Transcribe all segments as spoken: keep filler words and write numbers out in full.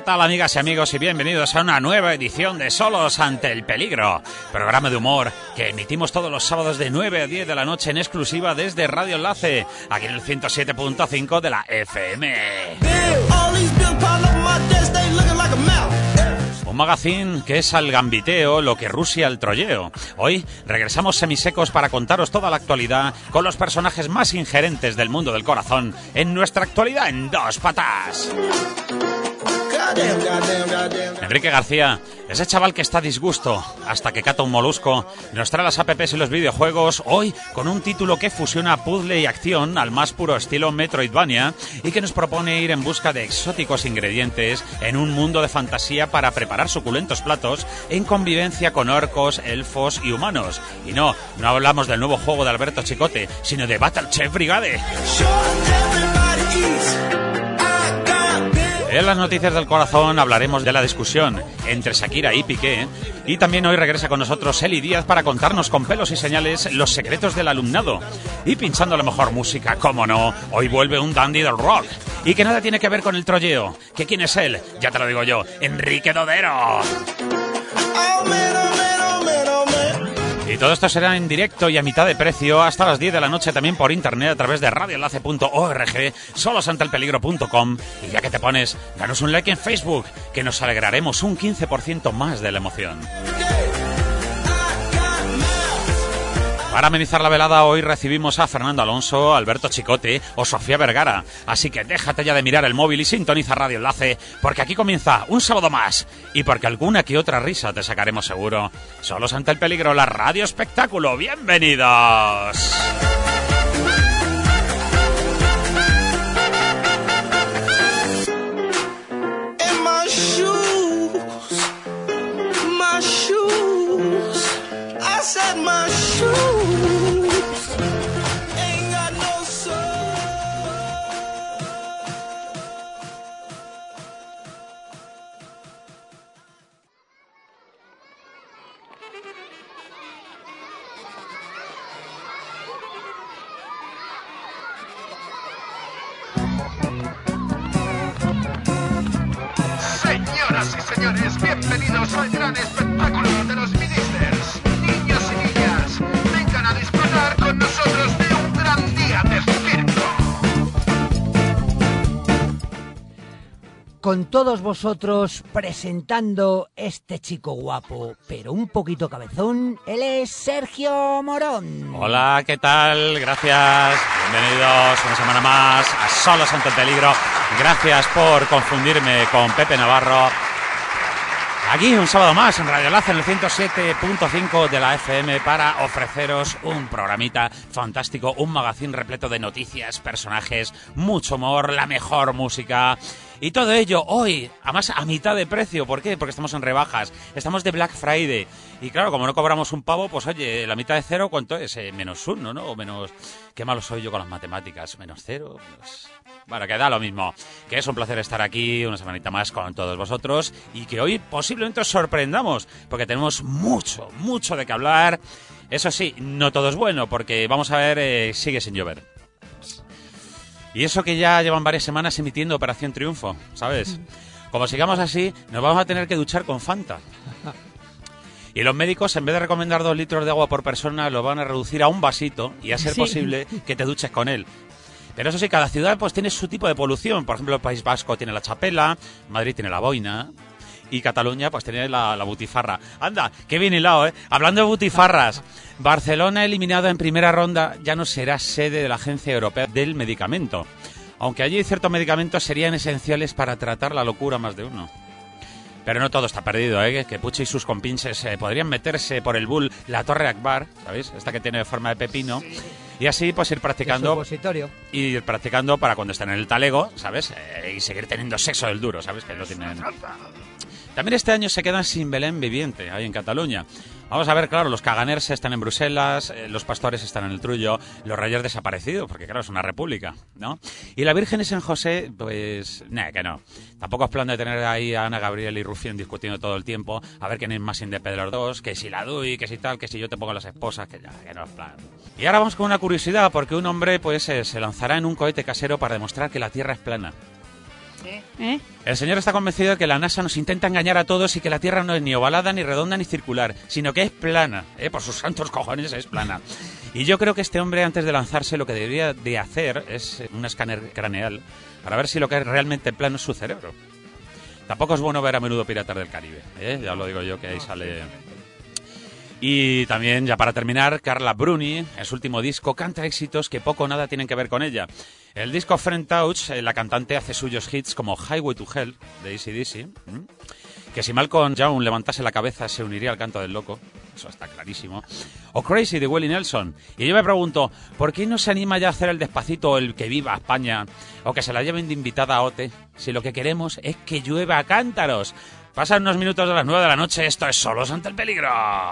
tal, amigas y amigos, y bienvenidos a una nueva edición de Solos ante el Peligro, programa de humor que emitimos todos los sábados de nueve a diez de la noche en exclusiva desde Radio Enlace, aquí en el ciento siete punto cinco de la F M. Un magazine que es al gambiteo lo que Rusia al troyeo. Hoy regresamos semisecos para contaros toda la actualidad con los personajes más ingerentes del mundo del corazón en nuestra actualidad en dos patas. Enrique García, ese chaval que está a disgusto hasta que cata un molusco, nos trae las apps y los videojuegos, hoy con un título que fusiona puzzle y acción al más puro estilo Metroidvania y que nos propone ir en busca de exóticos ingredientes en un mundo de fantasía para preparar suculentos platos en convivencia con orcos, elfos y humanos. Y no, no hablamos del nuevo juego de Alberto Chicote, sino de Battle Chef Brigade. En las noticias del corazón hablaremos de la discusión entre Shakira y Piqué, y también hoy regresa con nosotros Eli Díaz para contarnos con pelos y señales los secretos del alumnado. Y pinchando la mejor música, cómo no, hoy vuelve un dandy del rock y que nada tiene que ver con el troyeo. ¿Que quién es él? Ya te lo digo yo, Enrique Dodero. Y todo esto será en directo y a mitad de precio hasta las diez de la noche, también por internet a través de radio enlace punto org, solos ante el peligro punto com. Y ya que te pones, danos un like en Facebook, que nos alegraremos un quince por ciento más de la emoción. Para amenizar la velada hoy recibimos a Fernando Alonso, Alberto Chicote o Sofía Vergara. Así que déjate ya de mirar el móvil y sintoniza Radio Enlace, porque aquí comienza un sábado más. Y porque alguna que otra risa te sacaremos seguro. Solos ante el peligro, la radio espectáculo. ¡Bienvenidos! Señoras y señores, bienvenidos al gran espectáculo de los ministers. Niños y niñas, vengan a disfrutar con nosotros de un gran día de circo. Con todos vosotros presentando este chico guapo, pero un poquito cabezón, él es Sergio Morón. Hola, ¿qué tal? Gracias. Bienvenidos una semana más a Solos ante el Peligro. Gracias por confundirme con Pepe Navarro. Aquí un sábado más en Radio Enlace en el ciento siete punto cinco de la F M para ofreceros un programita fantástico, un magazine repleto de noticias, personajes, mucho humor, la mejor música. Y todo ello hoy, además a mitad de precio. ¿Por qué? Porque estamos en rebajas, estamos de Black Friday. Y claro, como no cobramos un pavo, pues oye, la mitad de cero, ¿cuánto es? Eh, menos uno, ¿no? O menos... Qué malo soy yo con las matemáticas. Menos cero, menos... Bueno, que da lo mismo. Que es un placer estar aquí una semanita más con todos vosotros. Y que hoy posiblemente os sorprendamos, porque tenemos mucho, mucho de qué hablar. Eso sí, no todo es bueno, porque vamos a ver, eh, sigue sin llover. Y eso que ya llevan varias semanas emitiendo Operación Triunfo, ¿sabes? Como sigamos así, nos vamos a tener que duchar con Fanta. Y los médicos, en vez de recomendar dos litros de agua por persona, lo van a reducir a un vasito y a ser sí. posible que te duches con él. Pero eso sí, cada ciudad pues tiene su tipo de polución. Por ejemplo, el País Vasco tiene la chapela, Madrid tiene la boina y Cataluña pues tiene la, la butifarra. Anda, qué bien hilado, ¿eh? Hablando de butifarras, Barcelona eliminado en primera ronda ya no será sede de la Agencia Europea del Medicamento. Aunque allí ciertos medicamentos serían esenciales para tratar la locura más de uno. Pero no todo está perdido, ¿eh? Que Puche y sus compinches eh, podrían meterse por el bull la Torre Akbar, ¿sabéis? Esta que tiene forma de pepino. Y así pues ir practicando y ir practicando para cuando estén en el talego, ¿sabes? Eh, y seguir teniendo sexo del duro, ¿sabes? Que lo tienen. También este año se quedan sin Belén viviente, ahí en Cataluña. Vamos a ver, claro, los caganers están en Bruselas, eh, los pastores están en el Trullo, los reyes desaparecidos, porque claro, es una república, ¿no? Y la Virgen es en José, pues, nah, que no. Tampoco es plan de tener ahí a Ana Gabriel y Rufián discutiendo todo el tiempo, a ver quién es más independente de los dos, que si la Dui, que si tal, que si yo te pongo las esposas, que ya, que no es plan. Y ahora vamos con una curiosidad, porque un hombre, pues, eh, se lanzará en un cohete casero para demostrar que la Tierra es plana. ¿Eh? ¿Eh? El señor está convencido de que la NASA nos intenta engañar a todos y que la Tierra no es ni ovalada, ni redonda, ni circular, sino que es plana. ¿eh? Por sus santos cojones es plana. Y yo creo que este hombre, antes de lanzarse, lo que debería de hacer es un escáner craneal para ver si lo que es realmente plano es su cerebro. Tampoco es bueno ver a menudo Piratas del Caribe, ¿eh? Ya lo digo yo, que ahí sale... Y también, ya para terminar, Carla Bruni, en su último disco, canta éxitos que poco o nada tienen que ver con ella. El disco Friend Touch, eh, la cantante hace suyos hits como Highway to Hell, de A C D C, ¿eh? que si Malcolm Young levantase la cabeza se uniría al canto del loco, eso está clarísimo, o Crazy, de Willie Nelson. Y yo me pregunto, ¿por qué no se anima ya a hacer el Despacito, el Que Viva España, o que se la lleven de invitada a Ote, si lo que queremos es que llueva a cántaros? Pasan unos minutos de las nueve de la noche, esto es Solos ante el Peligro.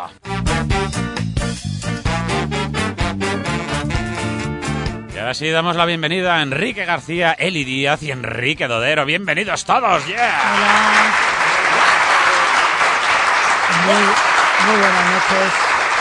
Y ahora sí damos la bienvenida a Enrique García, Eli Díaz y Enrique Dodero. ¡Bienvenidos todos! ¡Yeah! Hola. Muy, muy buenas noches.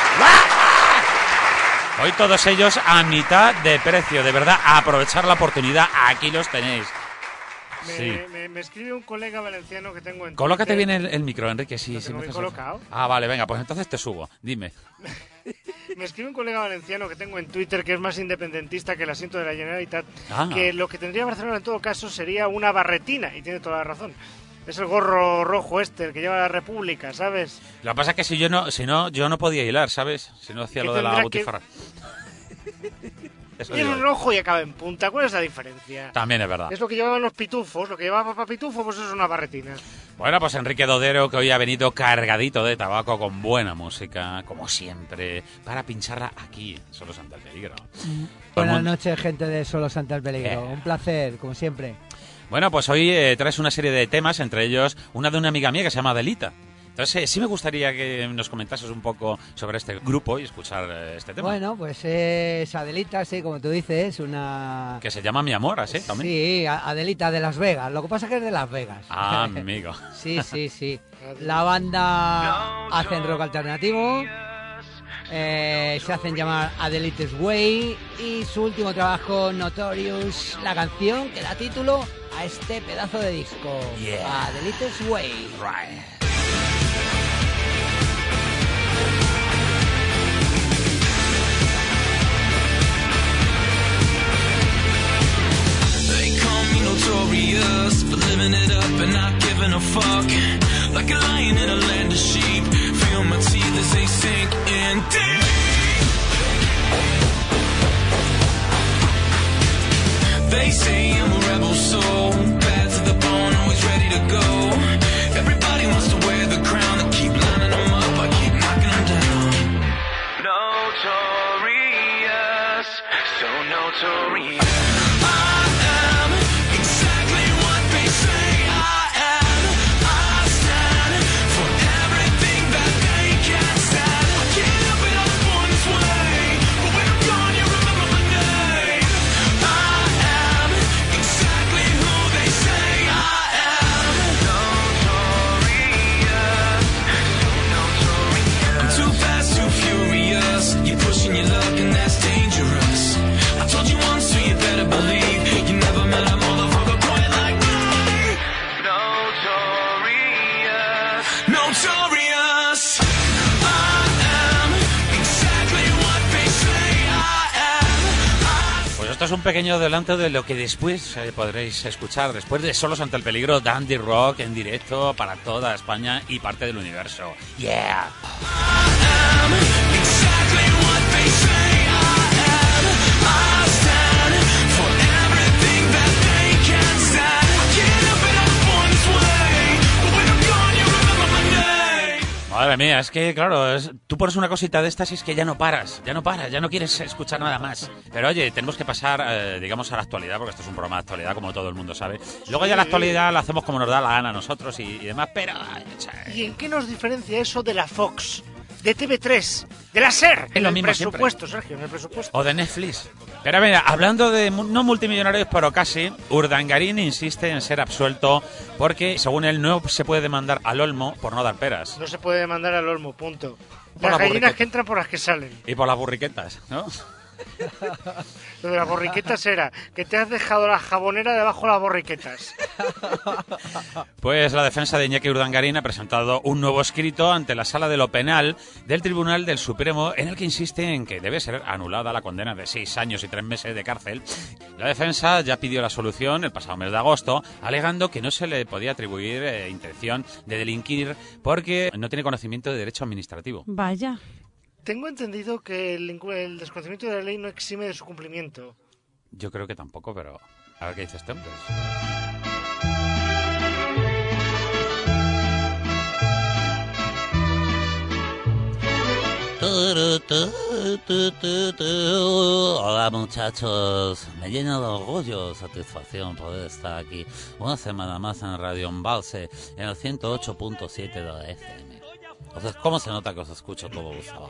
Hoy todos ellos a mitad de precio, de verdad, a aprovechar la oportunidad, aquí los tenéis. Me, Sí. me, me escribe un colega valenciano que tengo en Colócate Twitter. bien el, el micro, Enrique. Sí, ¿Lo sí, tengo me bien haces eso. colocado? Ah, vale, venga, pues entonces te subo. Dime. Me escribe un colega valenciano que tengo en Twitter que es más independentista que el asiento de la Generalitat, Ah. que lo que tendría Barcelona en todo caso sería una barretina, y tiene toda la razón. Es el gorro rojo este, el que lleva la República, ¿sabes? Lo que pasa es que si yo no, si no, yo no podía hilar, ¿sabes? Si no hacía Que lo de la tendrá que- butifarra. Eso Y es digo un yo. rojo y acaba en punta. ¿Cuál es la diferencia? También es verdad. Es lo que llevaban los pitufos. Lo que llevaba papá pitufo, pues eso es una barretina. Bueno, pues Enrique Dodero, que hoy ha venido cargadito de tabaco con buena música, como siempre, para pincharla aquí, Solo ante el Peligro. Buenas mundo- noches, gente de Solos ante el Peligro. Eh. Un placer, como siempre. Bueno, pues hoy eh, traes una serie de temas, entre ellos una de una amiga mía que se llama Adelita. Entonces, eh, sí me gustaría que nos comentases un poco sobre este grupo y escuchar eh, este tema. Bueno, pues es Adelita, sí, como tú dices, una... Que se llama Mi Amor, así también. Sí, A- Adelita de Las Vegas. Lo que pasa es que es de Las Vegas. Ah, amigo. Sí, sí, sí. La banda hacen rock alternativo, eh, se hacen llamar Adelita's Way, y su último trabajo, Notorious, la canción que da título a este pedazo de disco, Yeah. Adelita's Way. Right. They call me notorious for living it up and not giving a fuck. Like a lion in a land of sheep. Feel my teeth as they sink in deep. They say I'm a rebel soul, bad to the bone, always ready to go. Everybody wants to wear the crown, they keep lining them up, I keep knocking them down. Notorious, so notorious. Too fast, too furious. You're pushing your luck and that's dangerous. I told you once, so you better believe you never met a motherfucker quite like me. Notorious, notorious. I am exactly what they say I am. Pues esto es un pequeño adelanto de lo que después eh, podréis escuchar, después de Solos ante el Peligro, Dandy Rock en directo para toda España y parte del universo. ¡Yeah! Exactly what they say I am. I stand for everything that they can't stand. I can't help it, I'm born this way. But when I'm gone, you remember my name. Madre mía, es que, claro, es- tú pones una cosita de estas y es que ya no paras, ya no paras, ya no quieres escuchar nada más. Pero oye, tenemos que pasar, eh, digamos, a la actualidad, porque esto es un programa de actualidad, como todo el mundo sabe. Luego ya la actualidad la hacemos como nos da la gana a nosotros y, y demás, pero... ay, ¿Y en qué nos diferencia eso de la Fox, de T V tres, de la SER? En lo el mismo siempre. presupuesto, Sergio, en el presupuesto. O de Netflix. Pero mira, hablando de mu- no multimillonarios, pero casi, Urdangarín insiste en ser absuelto porque, según él, no se puede demandar al Olmo por no dar peras. No se puede demandar al Olmo, punto. Por Las la gallinas burriqueta. que entran por las que salen. Y por las burriquetas, ¿no? Lo de las borriquetas era que te has dejado la jabonera debajo de las borriquetas. Pues la defensa de Iñaki Urdangarín ha presentado un nuevo escrito ante la Sala de lo Penal del Tribunal del Supremo en el que insiste en que debe ser anulada la condena de seis años y tres meses de cárcel. La defensa ya pidió la solución el pasado mes de agosto, alegando que no se le podía atribuir eh, intención de delinquir porque no tiene conocimiento de derecho administrativo. Vaya. Tengo entendido que el, incu- el desconocimiento de la ley no exime de su cumplimiento. Yo creo que tampoco, pero a ver qué dice este hombre. Hola muchachos, me llena de orgullo, satisfacción poder estar aquí una semana más en Radio Embalse en el ciento ocho punto siete de la F M. O sea, ¿cómo se nota que os escucho todos los sábados?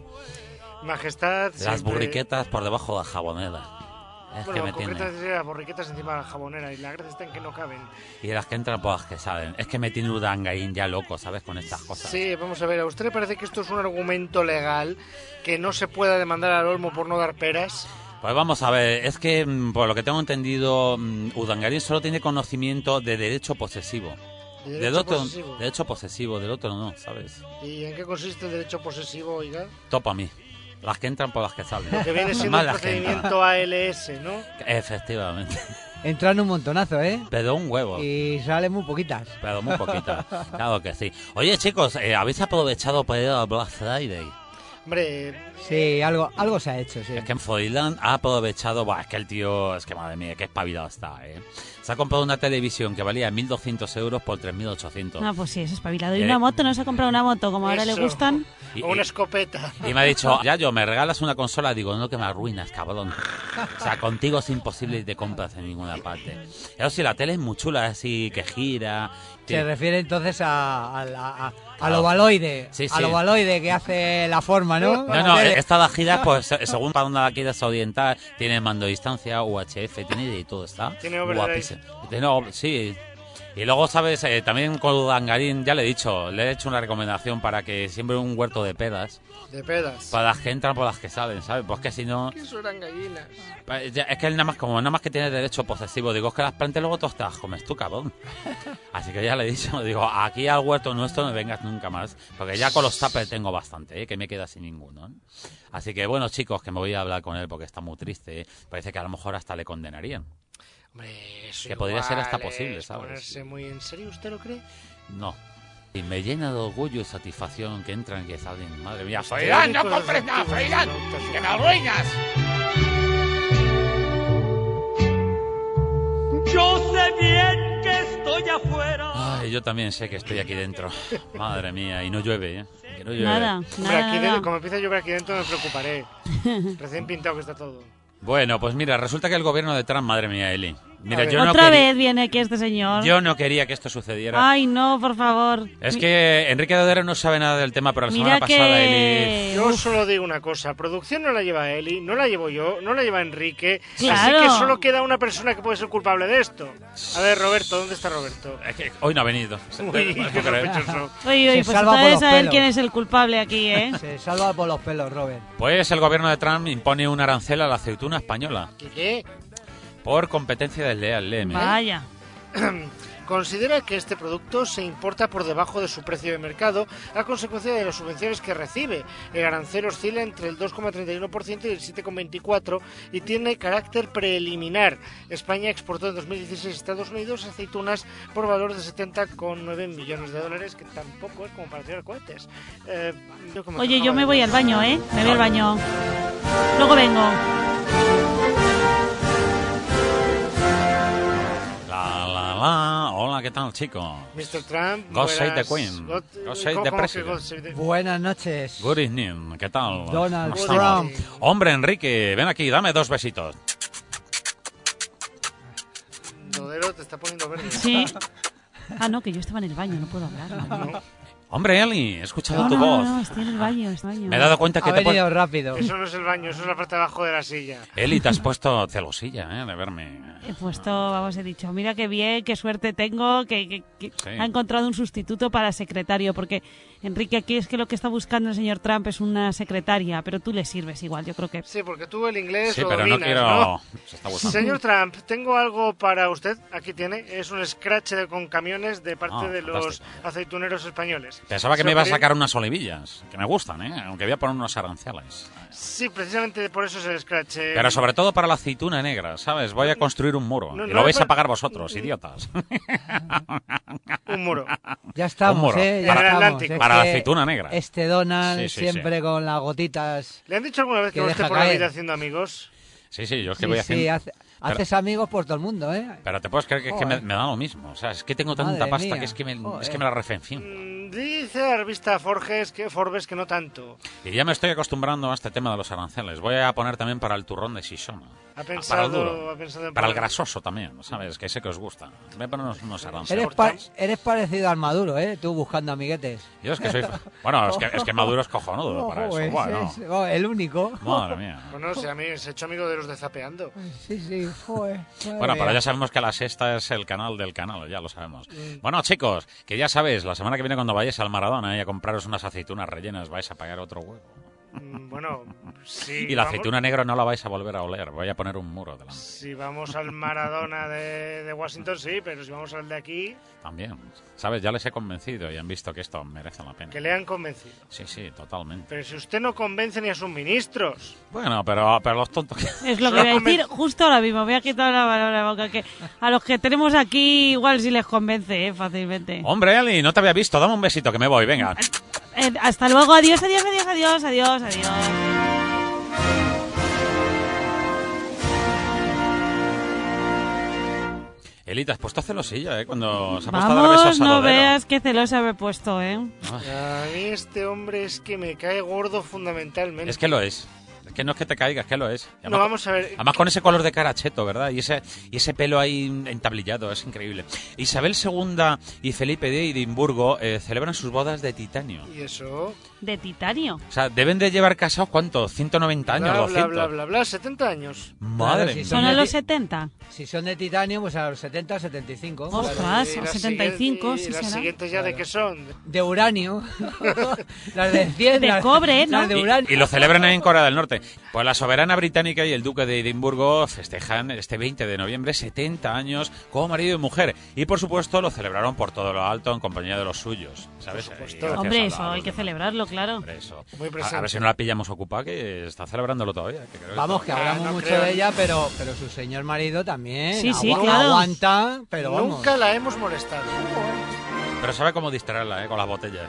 Majestad... Las siempre- burriquetas por debajo de la jabonera. Es Bueno, que me en concreto tiene... diría las borriquetas encima de la jabonera y la gracia está en que no caben. Y las que entran por las que salen. Es que me tiene Urdangarín ya loco, ¿sabes? Con estas cosas. Sí, vamos a ver, ¿a usted le parece que esto es un argumento legal que no se pueda demandar al Olmo por no dar peras? Pues vamos a ver, es que mm, por lo que tengo entendido, mm, Urdangarín solo tiene conocimiento de derecho posesivo. ¿De Del derecho otro, posesivo? derecho posesivo, del otro no, ¿sabes? ¿Y en qué consiste el derecho posesivo, oiga? Topa a mí. Las que entran por las que salen. Que viene siendo Más el las que entran. procedimiento A L S, ¿no? Efectivamente. Entran un montonazo, ¿eh? Pero un huevo. Y salen muy poquitas. Pero muy poquita. Claro que sí. Oye, chicos, eh, ¿habéis aprovechado para ir al Black Friday? Hombre, Sí, algo, algo se ha hecho, sí. Es que en Foiland ha aprovechado... Buah, es que el tío... Es que madre mía, qué espabilado está, ¿eh? Se ha comprado una televisión que valía mil doscientos euros por tres mil ochocientos. Ah, pues sí, es espabilado. Y Eh. una moto, ¿no se ha comprado una moto como ahora le eso. gustan? Y- o una y- escopeta. Y me ha dicho, ya yo, ¿me regalas una consola? Digo, no, que me arruinas, cabrón. O sea, contigo es imposible y te compras en ninguna parte. Eso sí, la tele es muy chula, así que gira. Se refiere entonces a, a, a- a- al Claro. ovaloide. Sí, sí. Al ovaloide que hace la forma, ¿no? No, no, esta la gira, pues se- según para dónde la quieras orientar, tiene mando de distancia, U H F, tiene de todo, está. Tiene overdrive. Guapísimo. Tiene ob- sí. Y luego, ¿sabes? Eh, también con Urdangarín, ya le he dicho, le he hecho una recomendación para que siembre un huerto de pedas, De pedas. para las que entran por las que salen, ¿sabes? Pues que si no... Que eso eran gallinas. Pa- ya- Es que él nada más, como nada más que tiene derecho posesivo, digo, es que las plantas luego todas te las comes tú, cabrón. Así que ya le he dicho, digo, aquí al huerto nuestro no vengas nunca más, porque ya con los tuppers tengo bastante, ¿eh? Que me queda sin ninguno, ¿eh? Así que bueno, chicos, que me voy a hablar con él porque está muy triste, ¿eh? Parece que a lo mejor hasta le condenarían. Hombre, eso Que podría ser hasta igual posible, es ¿sabes? ponerse muy en serio, ¿usted lo cree? No. Y me llena de orgullo y satisfacción que entran, que salen, madre mía. Froilán, no Teóricos compres nada, efectivos, Froilán, no, que me arruinas. Yo sé bien que estoy afuera. Ay, yo también sé que estoy aquí dentro. Madre mía, y no llueve, ¿eh? Que no llueve. Nada, Hombre, nada, aquí nada. de- como empieza a llover aquí dentro me preocuparé. Recién pintado que está todo. Bueno, pues mira, resulta que el gobierno de Trump, madre mía, Eli. Mira, yo no, Otra quería, vez viene aquí este señor. yo no quería que esto sucediera. Ay, no, por favor. Es Mi- que Enrique Dodero no sabe nada del tema, pero la Mira semana pasada Eli... que... Yo Uf, solo digo una cosa, producción no la lleva Eli, no la llevo yo, no la lleva Enrique, Claro. así que solo queda una persona que puede ser culpable de esto. A ver, Roberto, ¿dónde está Roberto? Es que hoy no ha venido. Uy, No qué puedo creer. sospechoso. Uy, uy, Se pues salva por entonces los a ver pelos. quién es el culpable aquí, ¿eh? Se salva por los pelos, Robert. Pues el gobierno de Trump impone un arancel a la aceituna española ¿Qué qué? por competencia desleal, léeme. Vaya. Considera que este producto se importa por debajo de su precio de mercado a consecuencia de las subvenciones que recibe. El arancel oscila entre el dos coma treinta y uno por ciento y el siete coma veinticuatro por ciento y tiene carácter preliminar. España exportó en dos mil dieciséis a Estados Unidos aceitunas por valor de setenta coma nueve millones de dólares, que tampoco es como para tirar cohetes. Eh, yo que me Oye, yo quejaba me de- voy al baño, ¿eh? Me voy al baño. Luego vengo. La, la, la. Hola, ¿qué tal, chico? mister Trump. God save the buenas- Queen. God, God save ¿cómo- the cómo que President. God save the- Buenas noches. Good evening, ¿qué tal? Donald ¿Cómo Trump. estamos? Hombre, Enrique, ven aquí, dame dos besitos. Dodero te está poniendo verde. Sí. Ah, no, que yo estaba en el baño, no puedo hablar. madre mía. ¿No? Hombre, Eli, he escuchado No, tu no, voz. no, estoy en el baño, estoy en el baño. Me he dado cuenta que Ha te venido pon... rápido. Eso no es el baño, eso es la parte de abajo de la silla. Eli, te has puesto celosilla, ¿eh? De verme. He puesto, vamos, he dicho, mira qué bien, qué suerte tengo, que, que- que Sí. ha encontrado un sustituto para secretario, porque Enrique, aquí es que lo que está buscando el señor Trump es una secretaria, pero tú le sirves igual, yo creo que... Sí, porque tú el inglés Sí, lo pero no dominas, quiero... ¿no? Se está buscando. Señor Trump, tengo algo para usted. Aquí tiene. Es un scratch de- con camiones de parte Ah, de los fantástico. aceituneros españoles. Pensaba que Se me lo iba a quería- sacar unas olivillas, que me gustan, ¿eh? Aunque voy a poner unos aranceles. Sí, precisamente por eso es el scratch. eh. Pero sobre todo para la aceituna negra, ¿sabes? Voy a construir un muro. No, y no lo le vais a par- pagar vosotros, idiotas. Un muro. Ya estamos, Un muro. ¿eh? Ya Para el estamos. Atlántico. Es Para la que aceituna negra. Este Donald Sí, sí, siempre sí. con las gotitas. ¿Le han dicho alguna vez que, Que va usted deja por la caer. vida haciendo amigos? Sí, sí, yo es que Sí, voy sí, haciendo... hace- haces amigos por todo el mundo, ¿eh? Pero te puedes creer que es que me, Joder. me da lo mismo. O sea, es que tengo tanta Madre pasta mía. que es que me, Joder. es que me la refencio. Mm, Dice la revista Forges que, Forbes que no tanto. Y ya me estoy acostumbrando a este tema de los aranceles. Voy a poner también para el turrón de Shishona. Ha para el pensado, duro. ha pensado en Para el poner- grasoso también, ¿sabes? Que sé que os gusta. Voy a poner unos, unos aranceles. Eres, pa- eres parecido al Maduro, ¿eh? Tú buscando amiguetes. Yo es que soy... Bueno, es que, es que Maduro es cojonudo para Ojo, eso. es- Bueno, es- oh, el único. madre mía. Bueno, si a mí se ha hecho amigo de los de Zapeando. Sí, sí, joder. madre Bueno, pero mía. ya sabemos que la sexta es el canal del canal, ya lo sabemos. Bueno, chicos, que ya sabéis, la semana que viene cuando vayáis al Maradona y a compraros unas aceitunas rellenas vais a pagar otro huevo. Mm, Bueno, sí. Y la vamos- aceituna negra no la vais a volver a oler, voy a poner un muro delante. Si vamos al Maradona de, de Washington, sí, pero si vamos al de aquí, También, ¿sabes? Ya les he convencido y han visto que esto merece la pena. que le han convencido. Sí, sí, totalmente. Pero si usted no convence ni a sus ministros. Bueno, pero, pero los tontos que... Es lo que voy a decir justo ahora mismo, voy a quitar la palabra de la boca, que a los que tenemos aquí igual sí les convence, ¿eh? Fácilmente. Hombre, Eli, no te había visto, dame un besito que me voy, venga. Eh, hasta luego, adiós, adiós, adiós, adiós, adiós, adiós. Eli, te has puesto celosilla, ¿eh? Cuando se ha puesto a dar Vamos, besos a no Dodero. veas qué celosa me he puesto, ¿eh? A mí este hombre es que me cae gordo fundamentalmente. Es que lo es. Es que no es que te caiga, es que lo es. Y No, además- vamos a ver. Además con ese color de cara cheto, ¿verdad? Y ese, y ese pelo ahí entablillado, es increíble. Isabel segunda y Felipe de Edimburgo eh, celebran sus bodas de titanio. ¿Y eso? De titanio. O sea, deben de llevar casados, ¿cuánto? ¿ciento noventa años? Bla, bla, ¿doscientos? bla, bla, bla, setenta años. Madre Claro, si mía. son ¿Son a de los ti- setenta? Si son de titanio, pues a los setenta, setenta y cinco. Ostras. Y o las setenta y cinco, siguientes- sí y las será. siguientes ya de qué son. De uranio. las de cien. De las- cobre, ¿no? las de Y, uranio. y lo celebran en Corea del Norte. Pues la soberana británica y el duque de Edimburgo festejan este veinte de noviembre setenta años como marido y mujer. Y por supuesto lo celebraron por todo lo alto en compañía de los suyos. ¿Sabes? Por supuesto. Y gracias Hombre, a- eso a hay los que demás. celebrarlo, claro. Hombre, eso. Muy A, presente. a ver si no la pillamos ocupada, que está celebrándolo todavía. que creo que Vamos, está- que Ah, hablamos no mucho creo. de ella, pero, pero su señor marido también. Sí, sí, agua- claro. Aguanta, pero vamos. Nunca la hemos molestado. Pero sabe cómo distraerla, ¿eh? Con las botellas.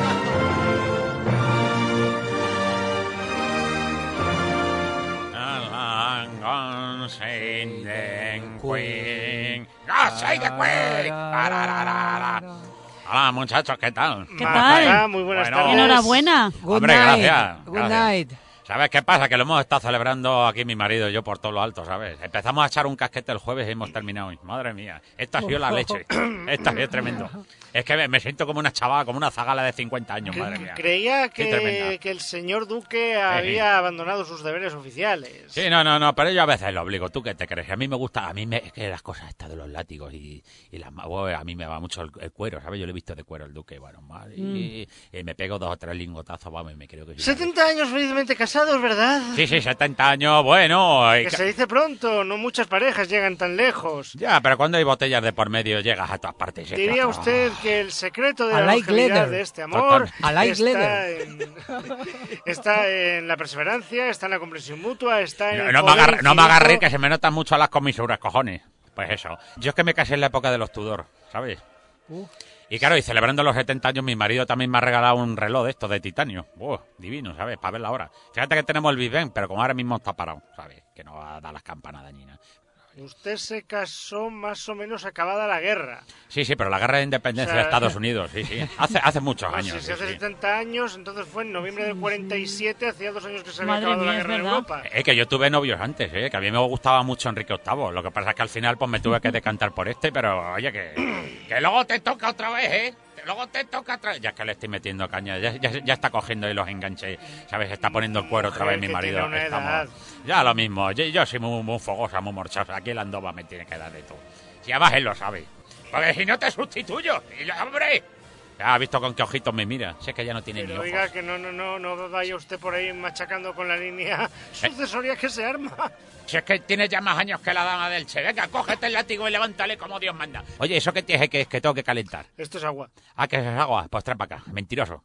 Hola, muchachos, ¿qué tal? ¿Qué Marta, tal? muy buenas Bueno. tardes. Enhorabuena. Good Hombre, night. gracias, Good gracias. night. ¿Sabes qué pasa? Que lo hemos estado celebrando aquí mi marido y yo por todo lo alto, ¿sabes? Empezamos a echar un casquete el jueves y hemos terminado hoy. Madre mía, esto ha sido la leche. Esto ha sido tremendo. Es que me, me siento como una chavala, como una zagala de cincuenta años, Cre- madre mía. Creía Qué tremenda. que, que el señor Duque había abandonado sus deberes oficiales. Sí, no, no, no, pero yo a veces lo obligo. ¿Tú qué te crees? A mí me gusta, a mí me, es que las cosas estas de los látigos y, y las ma- bueno, a mí me va mucho el, el cuero, ¿sabes? Yo le he visto de cuero el Duque, bueno, madre, y, y me pego dos o tres lingotazos, vamos, y me creo que... soy- setenta años felizmente casados, ¿verdad? Sí, sí, setenta años, bueno... y Que ca- se dice pronto, no muchas parejas llegan tan lejos. Ya, pero cuando hay botellas de por medio llegas a todas partes. es Diría que- usted que el secreto de I la like longevidad leather. de este amor Total. I like está, leather. en, está en la perseverancia, está en la comprensión mutua, está en No, el no me poder agarre, no me infinito. agarré, que se me notan mucho las comisuras, cojones. Pues eso. Yo es que me casé en la época de los Tudor, ¿sabes? Y claro, y celebrando los setenta años, mi marido también me ha regalado un reloj de estos de titanio. ¡Buah! Divino, ¿sabes? Para ver la hora. Fíjate que tenemos el Big Ben, pero como ahora mismo está parado, ¿sabes? Que no va a dar las campanas dañinas. Usted se casó más o menos acabada la guerra. Sí, sí, pero la guerra de independencia O sea, de Estados Unidos, sí, sí. Hace, hace muchos No, años. si sí, se hace sí. setenta años, entonces fue en noviembre del cuarenta y siete, hacía dos años que se había Madre acabado la mía, es guerra en verdad. Europa. Es que yo tuve novios antes, ¿eh? Que a mí me gustaba mucho Enrique octavo. Lo que pasa es que al final pues me tuve que decantar por este, pero oye, que, que luego te toca otra vez, ¿eh? luego te toca traer. Ya es que le estoy metiendo caña, ya, ya, ya está cogiendo ahí los enganches, ¿sabes? Está poniendo el cuero otra vez Joder, mi que marido. tiene una Estamos- edad. Ya lo mismo, yo, yo soy muy, muy fogosa, muy morchosa. Aquí el Andova me tiene que dar de todo. Si además él lo sabe. Porque si no te sustituyo. Y yo, ¡hombre! Ya ha visto con qué ojitos me mira. Si es que ya no tiene Pero ni ojos. oiga, que no, no, no, no vaya usted por ahí machacando con la línea sucesoria que se arma. Si es que tiene ya más años que la dama del Che. Venga, cógete el látigo y levántale como Dios manda. Oye, ¿eso qué tienes que es que tengo que calentar? Esto es agua. Ah, que es agua. Pues trae para acá. Mentiroso.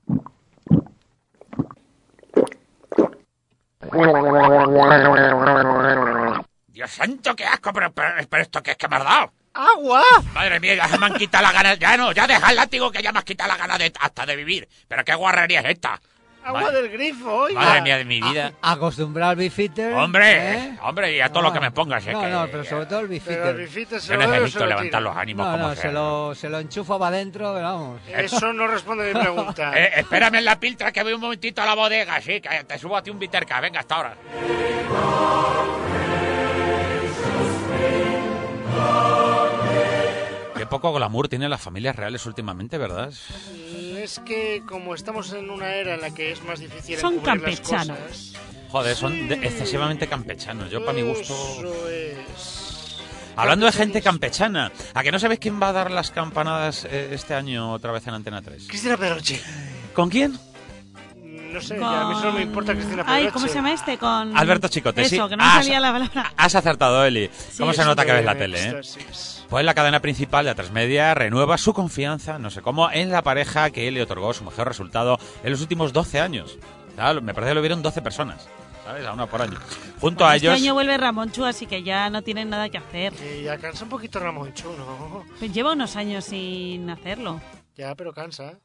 Dios santo, qué asco. Pero, pero, pero esto qué es que me has dado. ¡Agua! Madre mía, ya se me han quitado las ganas. Ya no, ya deja el látigo que ya me has quitado las ganas de, hasta de vivir. Pero qué guarrería es esta. ¡Agua Madre- del grifo, oiga! Madre mía de mi vida. A- acostumbrado al bifitter. Hombre, ¿eh? hombre, y a todo lo que me pongas. Es No, que, no, pero sobre todo el Pero el bifitter. bifite se yo lo bebe o se necesito lo levantar tira. los ánimos No, como no, sea. se lo, se lo enchufa para adentro, pero vamos. Eso no responde a mi pregunta. Eh, espérame en la piltra que voy un momentito a la bodega, sí, que te subo a ti un biterca. Venga, hasta ahora. Qué poco glamour tienen las familias reales últimamente, ¿verdad? Es que como estamos en una era en la que es más difícil Son encubrir las campechanos. cosas, Joder, son de- excesivamente campechanos. Yo, para mi gusto... Eso es. Hablando de gente campechana, ¿a que no sabéis quién va a dar las campanadas eh, este año otra vez en Antena tres? Cristina Pedroche. ¿Con quién? No sé, ya a mí solo me importa Cristina Pedroche. Ay, ¿cómo se llama este? Con... Alberto Chicote, Eso, sí. que no me Has- salía la palabra. Has acertado, Eli. ¿Cómo se Es nota que ves la de tele, eh? éxtasis. Pues la cadena principal de A tres Media renueva su confianza, no sé cómo, en la pareja que le otorgó su mejor resultado en los últimos doce años. Claro, me parece que lo vieron doce personas, ¿sabes? A una por año. Junto a Este ellos... año vuelve Ramonchu, así que ya no tienen nada que hacer. Que ya cansa un poquito Ramonchu, ¿no? Pues lleva unos años sin hacerlo. Ya, pero cansa.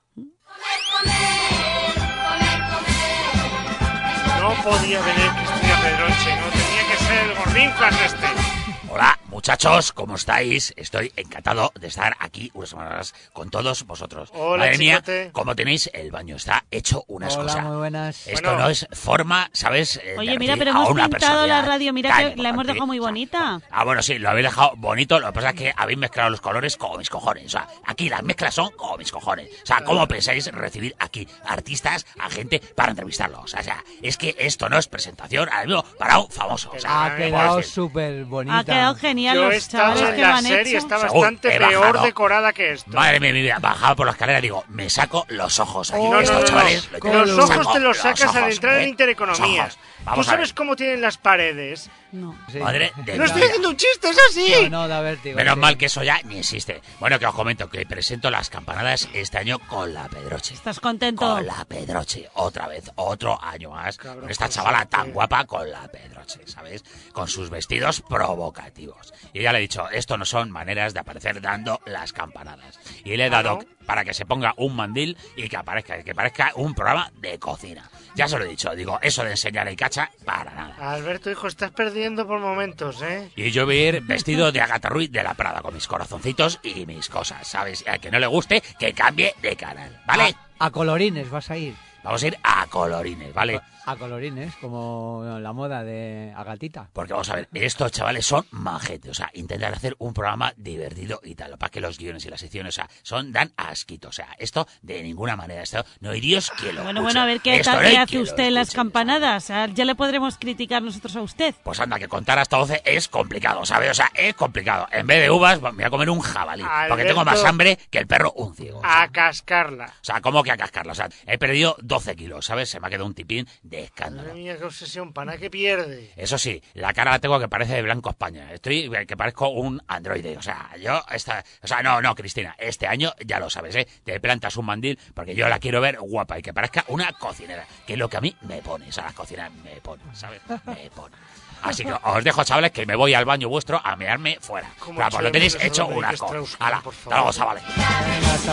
No podía venir Cristina Pedroche, no tenía que ser el gordinflas este. Hola, muchachos, ¿cómo estáis? Estoy encantado de estar aquí unas semanas con todos vosotros. Hola, Madre mía, chicote. como tenéis, el baño está hecho unas Hola, cosas. muy buenas. Esto Bueno. no es forma, ¿sabes? Eh, de Oye, mira, recibir pero a hemos una pintado la personalidad radio, mira tan que la hemos importante. dejado muy O sea, bonita. Ah, bueno, sí, lo habéis dejado bonito. Lo que pasa es que habéis mezclado los colores como mis cojones. O sea, aquí las mezclas son como mis cojones. O sea, ¿cómo pensáis recibir aquí artistas, a gente para entrevistarlos? O sea, es que esto no es presentación, ahora mismo, para un famoso. O sea, Ha Pues quedado sí. súper bonita. Ha quedado genial Yo los estaba chavales en que la lo han serie, hecho. está Según bastante he peor bajado. decorada que esto. Madre mía, mi vida, bajaba por la escalera y digo, me saco los ojos aquí. Oh, No, estos no, no, chavales, no. lo- Los me ojos saco te los los sacas al ojos, entrar en ¿eh? Intereconomía. Los ojos. ¿Tú Vamos a sabes ver. cómo tienen las paredes? No. Sí. Madre de No mi estoy vida. haciendo un chiste, es así. No, no, da vértigo. Menos sí. mal que eso ya ni existe. Bueno, que os comento que presento las campanadas este año con la Pedroche. ¿Estás contento? Con la Pedroche, otra vez, otro año más. Cabrón, Con esta José, chavala tan que- guapa con la Pedroche, ¿sabes? Con sus vestidos provocativos. Y ya le he dicho, esto no son maneras de aparecer dando las campanadas. Y le he Ah, dado ¿no? para que se ponga un mandil y que aparezca, que parezca un programa de cocina. Ya se lo he dicho, digo, eso de enseñar el cacha, para nada. Alberto, hijo, estás perdiendo por momentos, ¿eh? Y yo voy a ir vestido de Agatha Ruiz de la Prada, con mis corazoncitos y mis cosas, ¿sabes? Y al que no le guste, que cambie de canal, ¿vale? A, a colorines vas a ir. Vamos a ir a colorines, ¿vale? A colorines, como la moda de Agatita. Porque vamos a ver, estos chavales son majetes, o sea, intentan hacer un programa divertido y tal, para que los guiones y las secciones, o sea, son, dan asquito, o sea, esto de ninguna manera, esto no hay Dios que lo Bueno, escuche. bueno, a ver qué, Esto tal- no hay qué hace quien lo usted en las escuche, campanadas. Ah, Ya le podremos criticar nosotros a usted. Pues anda, que contar hasta doce es complicado, ¿sabes? O sea, es complicado. En vez de uvas, me voy a comer un jabalí, porque tengo más Alberto. hambre que el perro un ciego. o sea. A cascarla. O sea, ¿cómo que a cascarla? O sea, he perdido doce kilos, ¿sabes? Se me ha quedado un tipín de escándalo. Madre mía, qué obsesión, pana que pierde. Eso sí, la cara la tengo que parece de Blanco España. Estoy que parezco un androide. O sea, yo, esta, o sea, no, no, Cristina, este año ya lo sabes, ¿eh? Te plantas un mandil porque yo la quiero ver guapa y que parezca una cocinera, que es lo que a mí me pone. O sea, las cocineras me ponen, ¿sabes? Me ponen. Así que os dejo, chavales, que me voy al baño vuestro a mearme fuera. Como Claro, pues lo tenéis echemos hecho eso de un que asco. Strauss-Kahn, Hala, por hasta luego, favor. chavales. Venga, hasta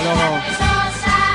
luego.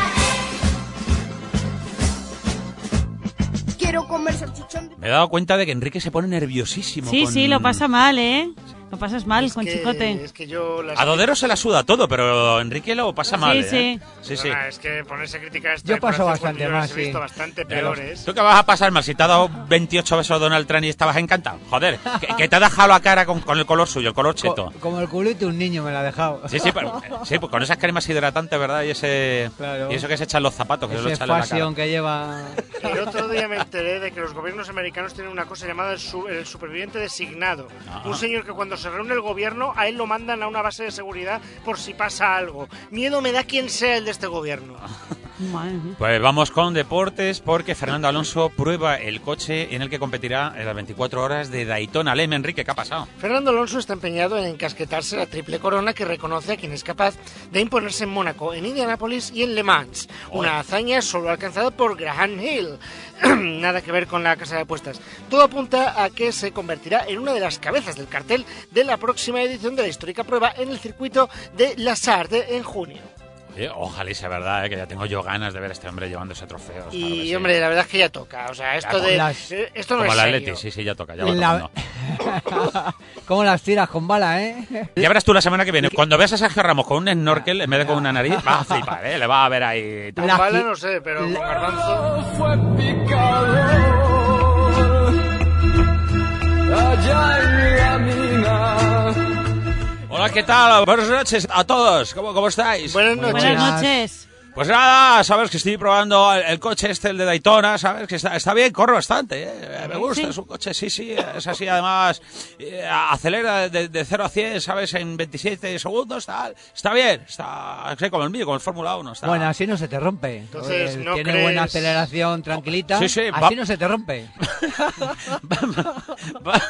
Quiero comer salchichón. Me he dado cuenta de que Enrique se pone nerviosísimo. Sí, con- sí, lo pasa mal, ¿eh? Lo pasas mal Es con que- Chicote. Es que yo... las- A Dodero se la suda todo, pero Enrique lo pasa Sí, mal, sí. ¿eh? Sí, sí. Perdona, es que ponerse a criticar esta Yo de paso corazón bastante cuando yo mal, las he visto sí. bastante Pero, peores. ¿tú qué vas a pasar mal? Si te ha dado veintiocho besos Donald Trump y estabas encantado. Joder, que, que te ha dejado la cara con, con el color suyo, el color cheto. Co- como el culito un niño me lo ha dejado. Sí, sí, pero, sí, pues con esas cremas hidratantes, ¿verdad? Y ese Claro. y eso que se echan los zapatos, que se lo Ese echan en la cara. fashion que lleva... El otro día me enteré de que los gobiernos americanos tienen una cosa llamada el, su- el superviviente designado. Ajá. Un señor que cuando se reúne el gobierno, a él lo mandan a una base de seguridad por si pasa algo. Miedo me da quien sea el de este gobierno. Madre mía. Pues vamos con deportes porque Fernando Alonso prueba el coche en el que competirá en las veinticuatro horas de Daytona. Leme, Enrique, ¿qué ha pasado? Fernando Alonso está empeñado en encasquetarse la triple corona que reconoce a quien es capaz de imponerse en Mónaco, en Indianápolis y en Le Mans. Una hazaña solo alcanzada por Graham Hill. Nada que ver con la casa de apuestas. Todo apunta a que se convertirá en una de las cabezas del cartel de la próxima edición de la histórica prueba en el circuito de La Sarde en junio. Eh, ojalá y sea verdad, eh, que ya tengo yo ganas de ver a este hombre llevando ese trofeo. claro que Y sí. hombre, la verdad es que ya toca. O sea, esto Ya, de... las- eh, Esto no Como es el serio. Atleti, sí, sí, ya toca, ya va La- tocando. ¿Cómo las tiras con bala, eh? Ya verás tú la semana que viene, cuando veas a Sergio Ramos con un snorkel en vez de con una nariz, vas a flipar, ¿eh? Le vas a ver ahí... Con La bala gi- no sé, pero con garbanzo... Fue picador allá en la mina. Hola, ¿qué tal? Buenas noches a todos, ¿cómo, cómo estáis? Buenas Muy noches. Buenas Buenas. noches. Pues nada, sabes que estoy probando el, el coche este, el de Daytona, sabes que está, está bien, corre bastante, ¿eh? Me gusta, Sí. es un coche, sí, sí, es así, además, eh, acelera de, de cero a cien, sabes, en veintisiete segundos, tal, está bien, está, sí, como el mío, como el Fórmula uno, está... Bueno, así no se te rompe. Entonces, Porque ¿no Tiene crees- buena aceleración, tranquilita. Sí, sí, así va- no se te rompe. va, va-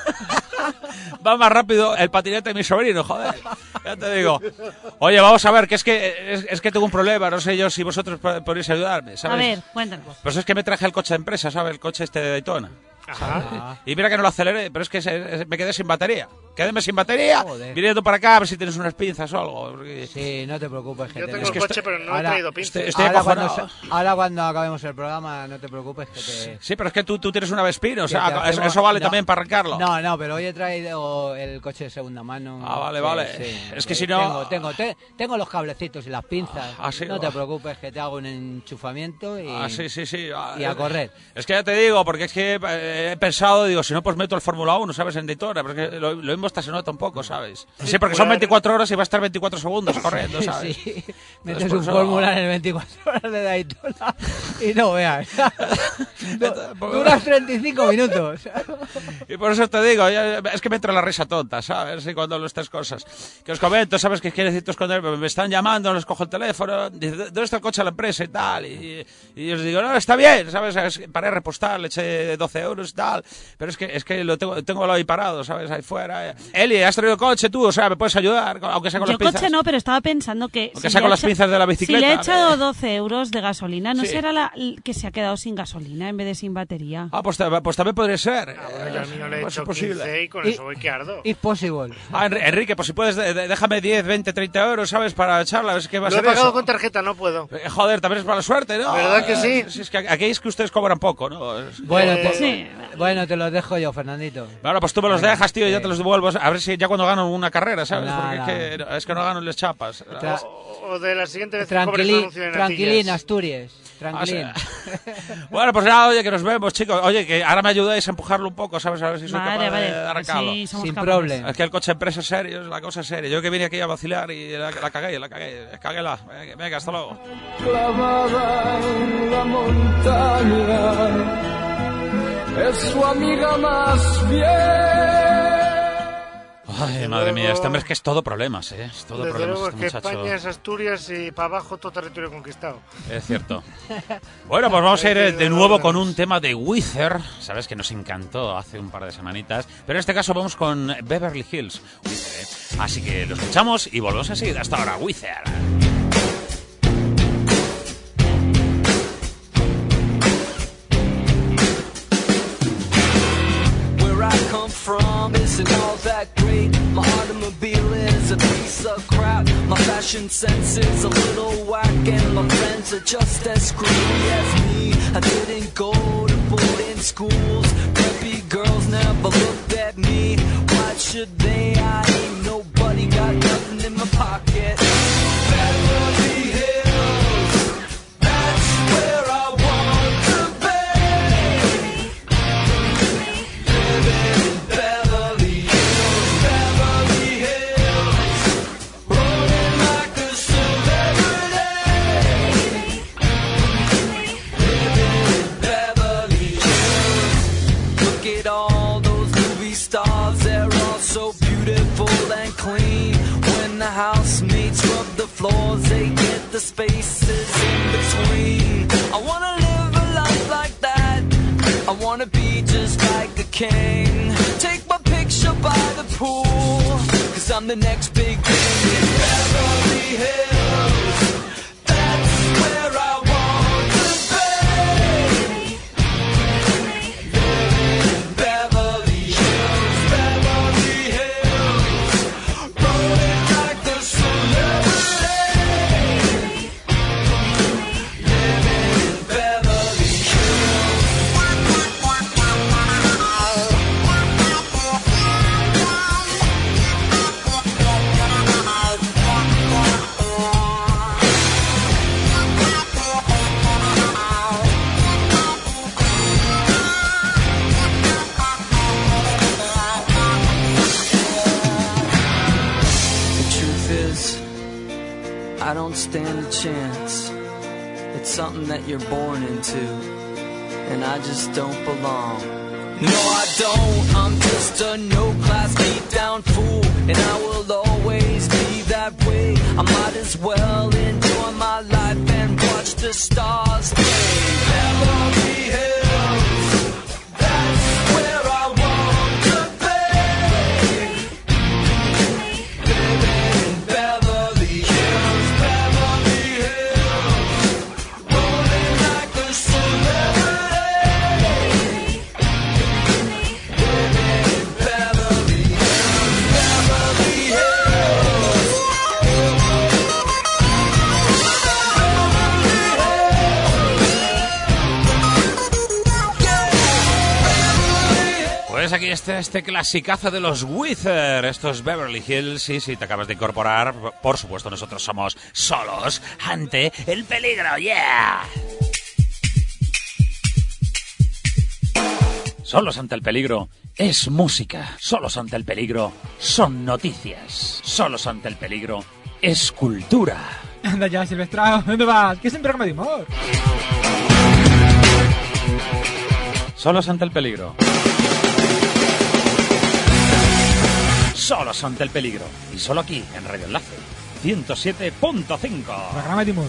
va más rápido el patinete de mi sobrino, joder. Ya te digo. Oye, vamos a ver, que es que es, es que tengo un problema, no sé yo si vosotros po- podéis ayudarme, ¿sabes? A ver, cuéntanos. Pues es que me traje el coche de empresa, ¿sabes? El coche este de Daytona. Ajá. Y mira que no lo aceleré, pero es que se- me quedé sin batería. Quédeme sin batería, Joder. viniendo para acá a ver si tienes unas pinzas o algo. porque- Sí, no te preocupes, que Yo te- tengo Es el que coche, estoy- pero no ahora he traído pinzas. estoy- estoy ahora, cuando, acojonado. sa- ahora cuando acabemos el programa, no te preocupes que te... Sí, pero es que tú, tú tienes una Vespino, o que sea, te eso, hacemos- eso vale no, también para arrancarlo. No, no, pero hoy he traído el coche de segunda mano. Ah, vale, Sí, vale. sí. Es que si no- Tengo, tengo, te- tengo los cablecitos y las pinzas. Ah, sí, no va. te preocupes que te hago un enchufamiento y... Ah, sí, sí, sí. Ah, y a eh, correr. Es que ya te digo, porque es que eh, he pensado, digo, si no, pues meto el Fórmula uno, ¿sabes? En Daytona, porque lo, lo mismo hasta se nota un poco, ¿sabes? Sí, porque son veinticuatro horas y va a estar veinticuatro segundos corriendo, ¿sabes? Sí, Pues metes por un eso- fórmula en el veinticuatro horas de Daytona y no veas. Entonces, pues- Duras treinta y cinco minutos. Y por eso te digo, ya- es que me entra la risa tonta, ¿sabes? Y cuando hablo estas cosas. Que os comento, ¿sabes qué quiere decir esconder? Me están llamando, les cojo el teléfono, dice, ¿dónde está el coche de la empresa y tal? Y, y yo os digo, no, está bien, ¿sabes? Es que paré a repostar, le eché doce euros y tal. Pero es que, es que lo tengo, tengo ahí parado, ¿sabes? Ahí fuera. Eli, ¿has traído coche tú? O sea, ¿me puedes ayudar? Aunque sea con Yo las pinzas. coche no, pero estaba pensando que... Aunque si sea le con he las echa- pinzas de la bicicleta. Si le he echado eh. doce euros de gasolina, ¿no Sí. será la, que se ha quedado sin gasolina en vez de sin batería? Ah, pues, ta- pues también podría ser. Ah, bueno, yo al mío le he Pues hecho es posible. quince y con Y- eso voy que ardo. It's possible. Ah, Enri- Enrique, pues si puedes, de- de- déjame diez, veinte, treinta euros, ¿sabes? Para echarla, a ver si qué va a Lo he ser pagado eso. con tarjeta, no puedo. Eh, Joder, también es para la suerte, ¿no? ¿Verdad que sí? Si es que aquí es que ustedes cobran poco, ¿no? Es- Bueno, Eh, te, sí. bueno, te los dejo yo, Fernandito. Bueno, pues tú me los Venga, dejas, tío, y ya sí. te los devuelvo. A ver si ya cuando gano una carrera, ¿sabes? Nada. Porque es que, es que no gano les chapas. Tra- O, o de la siguiente vez que cobres un Tranquilín, anuncio de tranquilín, natillas. Asturias. Ah, Tranquilín. sí. Bueno, pues nada, oye, que nos vemos, chicos. Oye, que ahora me ayudáis a empujarlo un poco, ¿sabes? A ver si soy Vale, capaz vale. de arrancarlo. Sí, somos Sin capaces. problema. Es que el coche empresa es serio, es la cosa es seria. Yo que vine aquí a vacilar y la, la cagué, la cagué. Caguéla. Venga, venga, hasta luego. Clavada en la montaña, es su amiga más fiel. Ay, madre mía, este hombre es que es todo problemas, ¿eh? Es todo Desde problemas luego, este es que muchacho. España es Asturias y para abajo todo territorio conquistado. Es cierto. Bueno, pues vamos a ir eh, de nuevo con un tema de Weezer. Sabes que nos encantó hace un par de semanitas. Pero en este caso vamos con Beverly Hills. Weezer, ¿eh? Así que lo escuchamos y volvemos enseguida. Hasta ahora, Weezer. Where I come from isn't all that great. My automobile is a piece of crap. My fashion sense is a little whack, and my friends are just as screwy as me. I didn't go to boarding out in schools. Preppy girls never looked at me. Why should they? I ain't nobody, got nothing in my pocket. Beverly Hills, that's where I want to be. Living in Beverly Hills, Beverly Hills, rolling like a celebrity. Living in Beverly Hills. Look at all those movie stars, they're all so beautiful and clean. When the housemates rub the floors, they get the spaces in between. I wanna live a life like that. I wanna be just like a king. Take my picture by the pool, cause I'm the next big thing in Beverly Hills. That's where I want to be. Living in Beverly Hills, Beverly Hills, rolling like the celebrity. Living in Beverly Hills. The truth is, I don't stand a chance. It's something that you're born into, and I just don't belong. No, I don't. I'm just a no-class, beat-down fool, and I will always be that way. I might as well enjoy my life and watch the stars play. Beverly Hills, that's where I want to be. Living in Beverly Hills, Beverly Hills, rolling like a celebrity. Living in Beverly Hills, Beverly Hills. Pues aquí está este clasicazo de los Weezer, estos Beverly Hills. Sí, sí, te acabas de incorporar. Por supuesto, nosotros somos solos ante el peligro. ¡Yeah! Solos ante el peligro es música. Solos ante el peligro son noticias. Solos ante el peligro es cultura. Anda ya, Silvestrao, ¿dónde vas? Que es un programa de humor. Solos ante el peligro. Solos ante el peligro. Y solo aquí, en Radio Enlace ciento siete punto cinco. Programa de humor.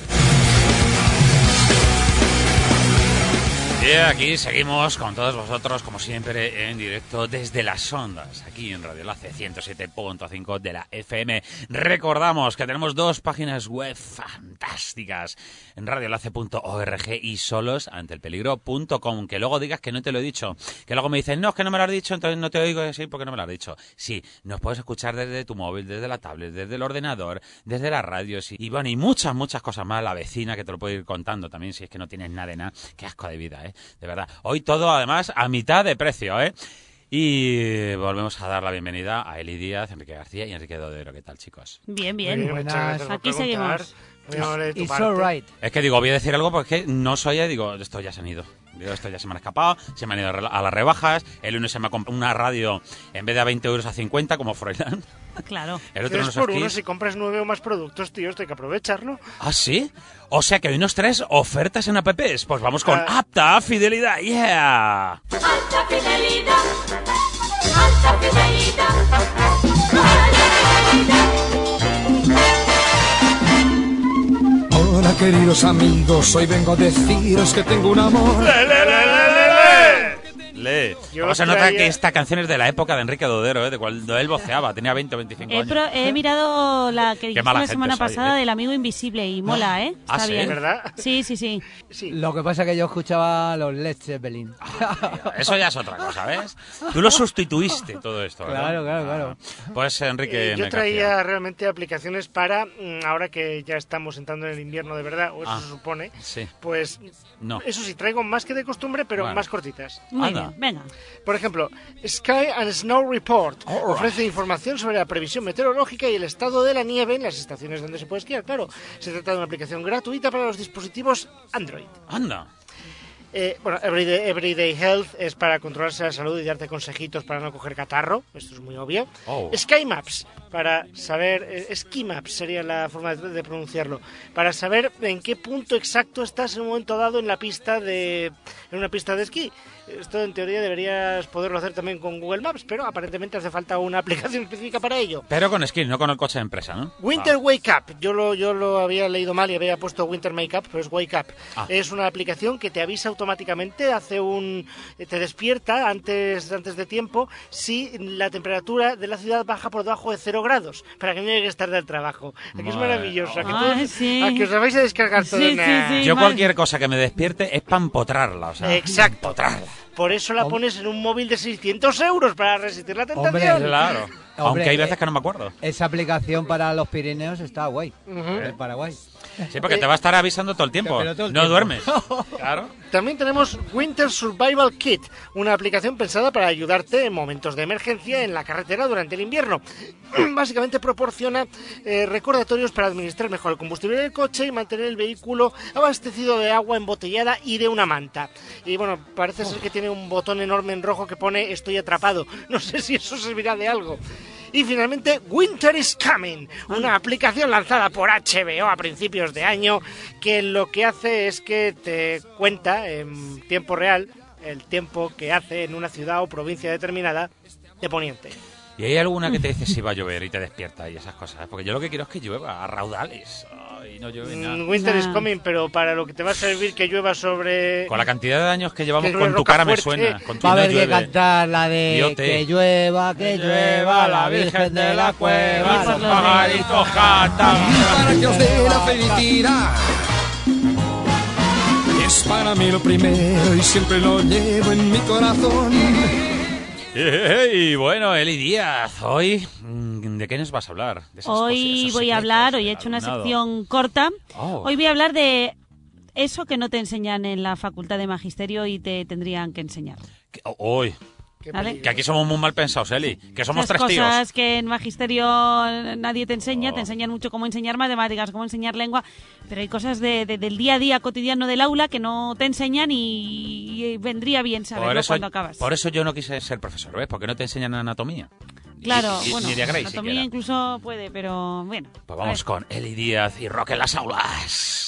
Y aquí seguimos con todos vosotros, como siempre, en directo desde las ondas, aquí en Radio Enlace ciento siete punto cinco de la F M. Recordamos que tenemos dos páginas web fantásticas, en radioenlace punto org y solosanteelpeligro punto com. Que luego digas que no te lo he dicho, que luego me dicen, no, es que no me lo has dicho, entonces no te oigo decir porque no me lo has dicho. Sí, nos puedes escuchar desde tu móvil, desde la tablet, desde el ordenador, desde la radio, sí. Y bueno, y muchas, muchas cosas más. La vecina, que te lo puede ir contando también, si es que no tienes nada de nada. Qué asco de vida, ¿eh? De verdad. Hoy todo, además, a mitad de precio, ¿eh? Y volvemos a dar la bienvenida a Eli Díaz, Enrique García y Enrique Dodero. ¿Qué tal, chicos? Bien, Muy bien. bien, muchas gracias por Aquí preguntar. seguimos. Muy amable de tu It's parte. alright. Es que digo, voy a decir algo porque no soy, eh, digo, esto ya se han ido. Digo, esto ya se me han escapado, se me han ido a las rebajas. El uno se me ha comprado una radio en vez de a veinte euros a cincuenta, como Froilán. Claro. El otro Tres unos por uno, esquís. si compras nueve o más productos, tío, esto hay que aprovecharlo. ¿Ah, sí? O sea que hoy nos traes ofertas en apps. Pues vamos con Ah. Apta Fidelidad, yeah. Alta fidelidad, alta fidelidad, alta fidelidad. Hola queridos amigos, hoy vengo a deciros que tengo un amor. Le. Yo Como se nota traía- que esta canción es de la época de Enrique Dodero, ¿eh? De cuando él voceaba, tenía veinte o veinticinco He, años. pro- he mirado la que dijiste mala la gente semana soy, pasada ¿eh? del amigo invisible y mola, ¿eh? Ah, Está ¿sí? bien. ¿Verdad? Sí, sí, sí. Sí. Lo que pasa es que yo escuchaba los Led Zeppelin. Eso ya es otra cosa, ¿ves? Tú lo sustituiste todo esto, ¿verdad? Claro, claro, claro. Ah, Pues Enrique Eh, yo me traía cogía. realmente aplicaciones para, mm, ahora que ya estamos entrando en el invierno de verdad, o eso Ah, se supone, sí. pues No. eso sí, traigo más que de costumbre, pero Bueno. más cortitas. Muy Anda. bien, venga. Por ejemplo, Sky and Snow Report Alright. ofrece información sobre la previsión meteorológica y el estado de la nieve en las estaciones donde se puede esquiar. Claro, se trata de una aplicación gratuita para los dispositivos Android. Anda. Eh, bueno, Everyday, Everyday Health es para controlarse la salud y darte consejitos para no coger catarro, esto es muy obvio. Oh. Sky Maps, para saber, eh, Ski Maps sería la forma de, de pronunciarlo, para saber en qué punto exacto estás en un momento dado en la pista de, en una pista de esquí. Esto en teoría deberías poderlo hacer también con Google Maps, pero aparentemente hace falta una aplicación específica para ello. Pero con skin, no con el coche de empresa, ¿no? Winter Ah. Wake Up, yo lo, yo lo había leído mal y había puesto Winter Make Up, pero es Wake Up. Ah. Es una aplicación que te avisa automáticamente, hace un, te despierta antes, antes de tiempo si la temperatura de la ciudad baja por debajo de cero grados, para que no llegues tarde al trabajo. Aquí es Madre. maravilloso, a que, Ay, todos- sí. a que os vais a descargar todo. Sí, sí, Nah. sí. Yo mal. cualquier cosa que me despierte es para empotrarla, o sea. Exacto. Empotrarla. Por eso la pones en un móvil de seiscientos euros para resistir la tentación. Hombre, Claro. Aunque hay veces eh, que no me acuerdo. Esa aplicación para los Pirineos está guay. Ujú. El Paraguay. Sí, porque te va a estar avisando todo el tiempo. Pero todo el no tiempo. duermes. Claro. También tenemos Winter Survival Kit, una aplicación pensada para ayudarte en momentos de emergencia en la carretera durante el invierno. Básicamente proporciona eh, recordatorios para administrar mejor el combustible del coche y mantener el vehículo abastecido de agua embotellada y de una manta. Y bueno, parece ser que tiene un botón enorme en rojo que pone estoy atrapado. No sé si eso servirá de algo. Y finalmente, Winter is Coming, una aplicación lanzada por H B O a principios de año que lo que hace es que te cuenta en tiempo real el tiempo que hace en una ciudad o provincia determinada de Poniente. Y hay alguna que te dice si va a llover y te despierta y esas cosas. Porque yo lo que quiero es que llueva a raudales. Ay, no llueve nada. Mm, Winter is Nah. Coming, pero para lo que te va a servir que llueva sobre... Con la cantidad de años que llevamos Que con tu roca cara me fuerte. suena. Con tu Va a no haber que llueve. cantar la de Yo te- que llueva, que llueva, la Virgen de la Cueva. Y por los los pajaritos cantan. Para que os dé la felicidad. Es para mí lo primero y siempre lo llevo en mi corazón. Y bueno, Eli Díaz, hoy, mm, ¿de qué nos vas a hablar? De esas Hoy cosas, esos voy a secretos hablar, hoy he del hecho una alumnado. sección corta. Oh. Hoy voy a hablar de eso que no te enseñan en la Facultad de Magisterio y te tendrían que enseñar. Que- oh, Hoy, Qué ¿Vale? peligro. que aquí somos muy mal pensados, Eli. Que somos Esas tres tíos. cosas que en Magisterio nadie te enseña, Oh. te enseñan mucho cómo enseñar matemáticas, cómo enseñar lengua, pero hay cosas de, de- del día a día cotidiano del aula que no te enseñan y, y vendría bien saberlo Por eso, cuando acabas. por eso yo no quise ser profesor, ¿ves? Porque no te enseñan anatomía. Claro, Y- y- bueno, ni de Grey anatomía siquiera. incluso puede, pero bueno. Pues a vamos ver. con Eli Díaz y Rock en las aulas.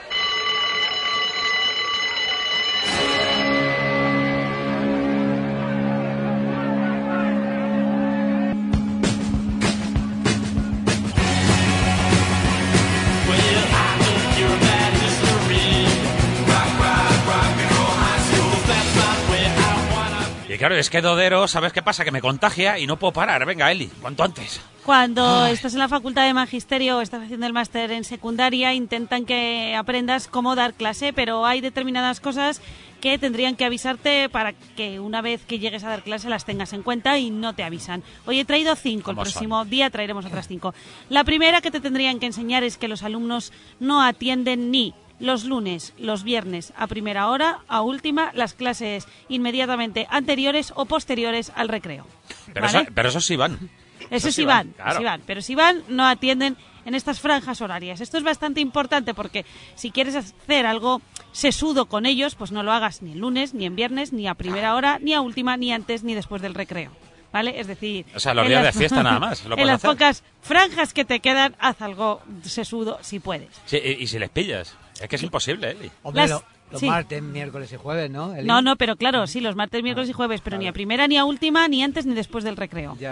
Y claro, es que Dodero, ¿sabes qué pasa? Que me contagia y no puedo parar. Venga, Eli, cuanto antes. Cuando estás en la facultad de magisterio o estás haciendo el máster en secundaria, intentan que aprendas cómo dar clase, pero hay determinadas cosas que tendrían que avisarte para que una vez que llegues a dar clase las tengas en cuenta y no te avisan. Hoy he traído cinco, el ¿Cómo son? próximo día traeremos otras cinco. La primera que te tendrían que enseñar es que los alumnos no atienden ni los lunes, los viernes a primera hora, a última, las clases inmediatamente anteriores o posteriores al recreo. Pero, ¿Vale? eso, pero eso sí van. Eso sí sí van, claro. sí van, pero si van no atienden en estas franjas horarias. Esto es bastante importante porque si quieres hacer algo sesudo con ellos, pues no lo hagas ni el lunes, ni en viernes, ni a primera hora, ni a última, ni antes, ni después del recreo. ¿Vale? Es decir... O sea, los en días las- de fiesta nada más, lo en puedes las hacer. pocas franjas que te quedan, haz algo sesudo si puedes. Sí, y, y si les pillas. Es que es imposible, Eli. Hombre, Las- lo- los sí. martes, miércoles y jueves, ¿no? Eli? No, no, pero claro, sí, los martes, miércoles y jueves, pero ni a primera, ni a última, ni antes, ni después del recreo. Ya, ya.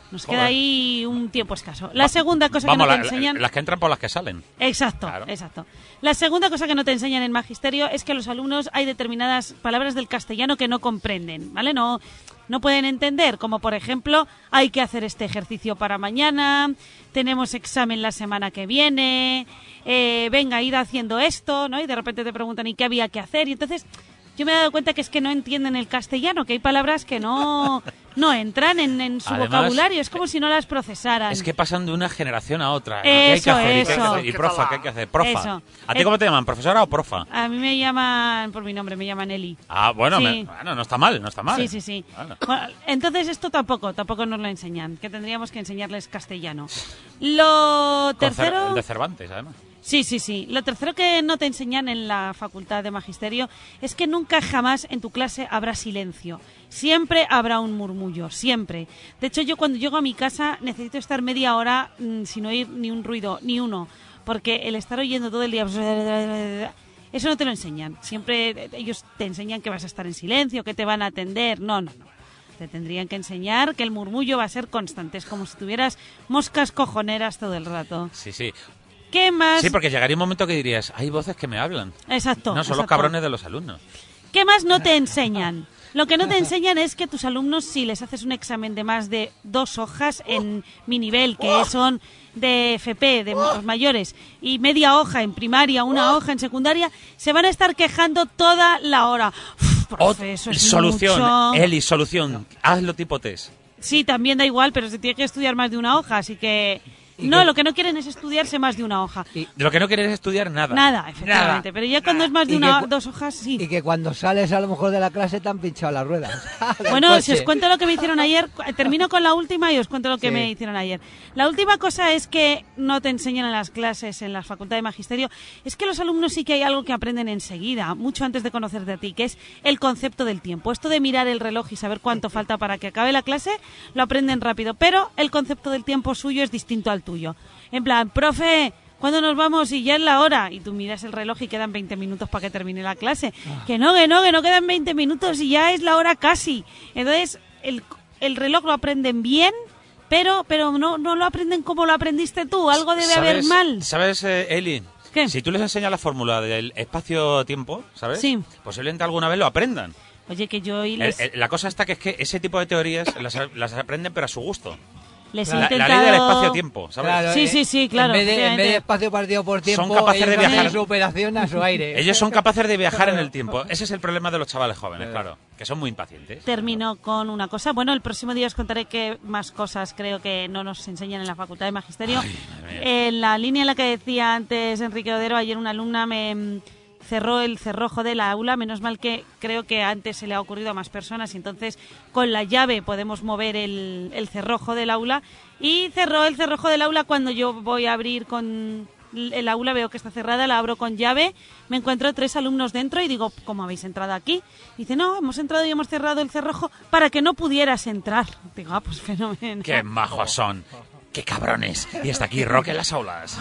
Nos Joder. queda ahí un tiempo escaso. La segunda cosa Vamos, que no te la- enseñan... la- las que entran por las que salen. Exacto, Claro. exacto. La segunda cosa que no te enseñan en magisterio es que los alumnos hay determinadas palabras del castellano que no comprenden, ¿vale? No, no pueden entender, como por ejemplo, hay que hacer este ejercicio para mañana, tenemos examen la semana que viene, eh, venga, id haciendo esto, ¿no? Y de repente te preguntan, ¿y qué había que hacer? Y entonces... Yo me he dado cuenta que es que no entienden el castellano, que hay palabras que no, no entran en, en su Además, vocabulario, es como si no las procesaran. Es que pasan de una generación a otra. ¿Qué hay que Eso, hacer? ¿Y qué hay que eso. hacer? Y profa, ¿qué hay que hacer? Profa. Eso. ¿A ti Eh, cómo te llaman? ¿Profesora o profa? A mí me llaman, por mi nombre, me llaman Eli. Ah, bueno, Sí. me- bueno, no está mal, no está mal. Sí, sí, sí. Bueno. Bueno, entonces esto tampoco, tampoco nos lo enseñan, que tendríamos que enseñarles castellano. Lo Con Cer- tercero... el de Cervantes, además. Sí, sí, sí. Lo tercero que no te enseñan en la Facultad de Magisterio es que nunca jamás en tu clase habrá silencio. Siempre habrá un murmullo, siempre. De hecho, yo cuando llego a mi casa necesito estar media hora mm, sin oír ni un ruido, ni uno. Porque el estar oyendo todo el día... Eso no te lo enseñan. Siempre ellos te enseñan que vas a estar en silencio, que te van a atender. No, no, no. Te tendrían que enseñar que el murmullo va a ser constante. Es como si tuvieras moscas cojoneras todo el rato. Sí, sí. ¿Qué más? Sí, porque llegaría un momento que dirías, hay voces que me hablan. Exacto. No, son los exacto. cabrones de los alumnos. ¿Qué más no te enseñan? Lo que no te enseñan es que tus alumnos, si les haces un examen de más de dos hojas en mi nivel, que son de F P, de los mayores, y media hoja en primaria, una hoja en secundaria, se van a estar quejando toda la hora. Uf, profe, eso es Solución, mucho. Eli, solución. Hazlo tipo test. Sí, también da igual, pero se tiene que estudiar más de una hoja, así que... No, que- lo que no quieren es estudiarse más de una hoja. Y, De lo que no quieres es estudiar nada. Nada, efectivamente. Pero ya cuando es más de Y una, que cu- dos hojas, sí. y que cuando sales a lo mejor de la clase te han pinchado las ruedas. del Bueno, coche. si os cuento lo que me hicieron ayer, cu- termino con la última y os cuento lo que Sí. me hicieron ayer. La última cosa es que no te enseñan en las clases, en la Facultad de Magisterio, es que los alumnos sí que hay algo que aprenden enseguida, mucho antes de conocerte a ti, que es el concepto del tiempo. Esto de mirar el reloj y saber cuánto falta para que acabe la clase, lo aprenden rápido, pero el concepto del tiempo suyo es distinto al tuyo. En plan, profe, ¿cuándo nos vamos? Y ya es la hora. Y tú miras el reloj y quedan veinte minutos para que termine la clase. Que no, que no, que no quedan veinte minutos y ya es la hora casi. Entonces, el, el reloj lo aprenden bien, pero pero no, no lo aprenden como lo aprendiste tú. Algo debe haber ¿Sabes- mal. ¿Sabes, eh, Eli? ¿Qué? Si tú les enseñas la fórmula del espacio-tiempo, ¿sabes? Sí. Posiblemente alguna vez lo aprendan. Oye, que yo hoy El- les, el- la cosa está que es que ese tipo de teorías las, las aprenden pero a su gusto. les he La, la intentado... ley del espacio-tiempo, ¿sabes? Claro, Sí, eh, sí, sí, claro, En vez de, en vez de efectivamente. espacio partido por tiempo, Son capaces de ellos hacen viajar. su operación a su aire. Ellos son capaces de viajar en el tiempo. Ese es el problema de los chavales jóvenes, claro. Que son muy impacientes. Termino con una cosa. Bueno, el próximo día os contaré qué más cosas creo que no nos enseñan en la Facultad de Magisterio. Ay, madre mía. En la línea en la que decía antes Enrique Odero, ayer una alumna me mm, cerró el cerrojo del aula. Menos mal que creo que antes se le ha ocurrido a más personas y entonces con la llave podemos mover el, el cerrojo del aula. Y cerró el cerrojo del aula cuando yo voy a abrir con... el aula, veo que está cerrada, la abro con llave, me encuentro tres alumnos dentro y digo, ¿cómo habéis entrado aquí? Dice, no, hemos entrado y hemos cerrado el cerrojo para que no pudieras entrar. Digo, ah, pues fenómeno. ¡Qué majos son! ¡Qué cabrones! Y hasta aquí Rock en las aulas.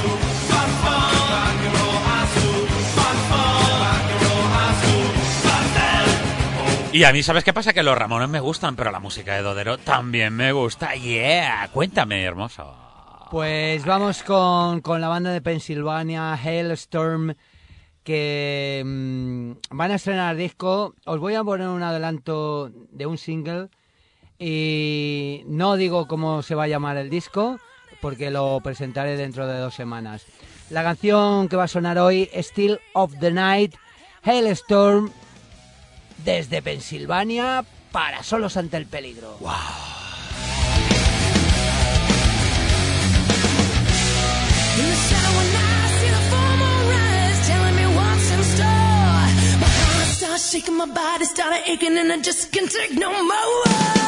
Y a mí, ¿sabes qué pasa? Que los Ramones me gustan, pero la música de Dodero también me gusta. ¡Yeah! Cuéntame, hermoso. Pues vamos con, con la banda de Pensilvania, Hailstorm, que mm, van a estrenar disco. Os voy a poner un adelanto de un single y no digo cómo se va a llamar el disco porque lo presentaré dentro de dos semanas. La canción que va a sonar hoy, Still of the Night, Hailstorm, desde Pensilvania para Solos ante el Peligro. In the shadow when I see the formal rise, telling me what's in store. My heart starts shaking, my body started aching, and I just can't take no more.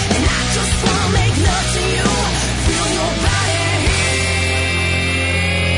Feel your body heat.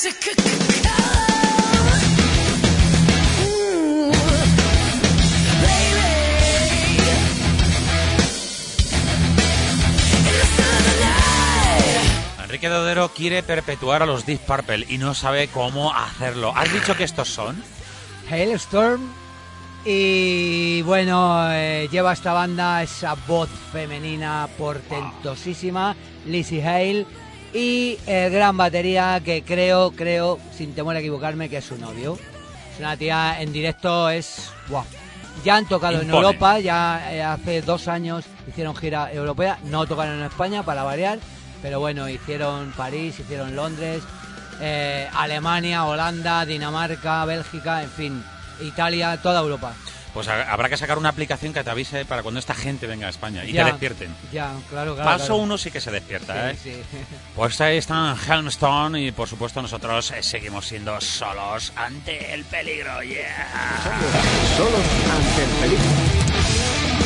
Enrique Dodero quiere perpetuar a los Deep Purple y no sabe cómo hacerlo. ¿Has dicho que estos son? Hailstorm. Y bueno, eh, lleva esta banda esa voz femenina portentosísima, Lizzie Hale, y el gran batería que creo, creo, sin temor a equivocarme, que es su novio. Es una tía en directo, es... Wow. Ya han tocado Impone. en Europa, ya eh, hace dos años hicieron gira europea, no tocaron en España para variar, pero bueno, hicieron París, hicieron Londres, eh, Alemania, Holanda, Dinamarca, Bélgica, en fin, Italia, toda Europa. Pues ha- habrá que sacar una aplicación que te avise para cuando esta gente venga a España y Ya, te despierten. Ya, claro, claro. Paso claro. uno sí que se despierta, ¿eh? Sí, sí. Pues ahí están Helmstone y por supuesto nosotros eh, seguimos siendo solos ante el peligro, yeah. Solos ante el peligro.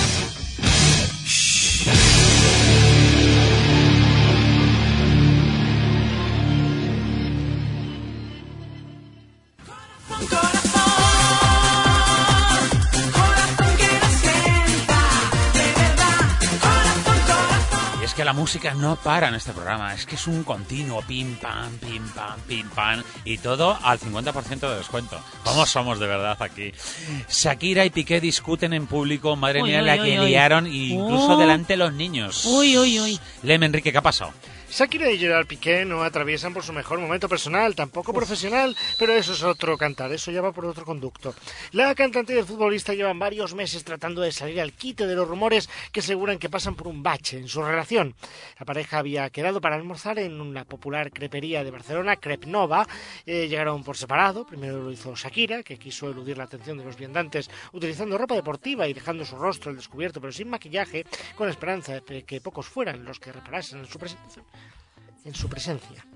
Y es que la música no para en este programa, es que es un continuo pim pam, pim pam, pim pam y todo al cincuenta por ciento de descuento. ¿Cómo somos de verdad aquí? Shakira y Piqué discuten en público, madre Uy, mía, uy, la uy, que uy. liaron y incluso Oh. delante de los niños. Uy, uy, uy. Leme, Enrique, ¿qué ha pasado? Shakira y Gerard Piqué no atraviesan por su mejor momento personal, tampoco profesional, pero eso es otro cantar, eso ya va por otro conducto. La cantante y el futbolista llevan varios meses tratando de salir al quite de los rumores que aseguran que pasan por un bache en su relación. La pareja había quedado para almorzar en la popular crepería de Barcelona, Crep Nova. Eh, llegaron por separado, primero lo hizo Shakira, que quiso eludir la atención de los viandantes utilizando ropa deportiva y dejando su rostro al descubierto, pero sin maquillaje, con la esperanza de que pocos fueran los que reparasen en su presentación. En su presencia.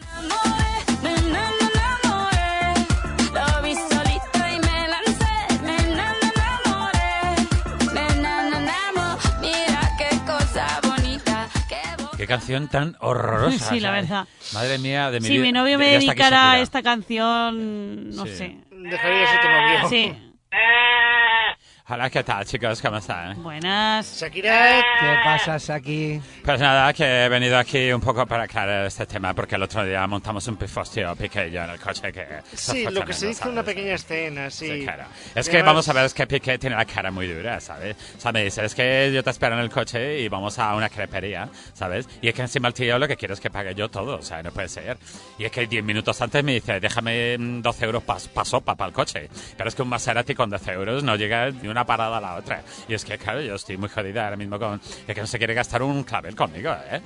Lo vi solito y me lancé, me enamoré, me enamoré, mira qué cosa bonita, qué bonita. Qué canción tan horrorosa. Sí, la ¿sabes? verdad. Madre mía, de mi Si vida. mi novio ya me está aquí dedicara Shakira. esta canción, no Sí. sé. Dejaría ser tu novio. Sí. Hola, ¿qué tal, chicos? ¿Cómo están? Buenas. Shakira, ¿Qué pasas aquí? Pues nada, que he venido aquí un poco para aclarar este tema, porque el otro día montamos un pifostio Piqué y yo en el coche que... sí, lo que se dice una pequeña escena, sí. Sí, claro. Es Y que además- vamos a ver, es que Piqué tiene la cara muy dura, ¿sabes? ¿Sabes? Es que yo te espero en el coche y vamos a una crepería, ¿sabes? Y es que encima el tío lo que quiere es que pague yo todo, o sea, no puede ser. Y es que diez minutos antes me dice, déjame mm, doce euros pa, pa sopa para el coche. Pero es que un Maserati con doce euros no llega ni una parada a la otra. Y es que, claro, yo estoy muy jodida ahora mismo con... Es que no se quiere gastar un clavel conmigo, ¿eh?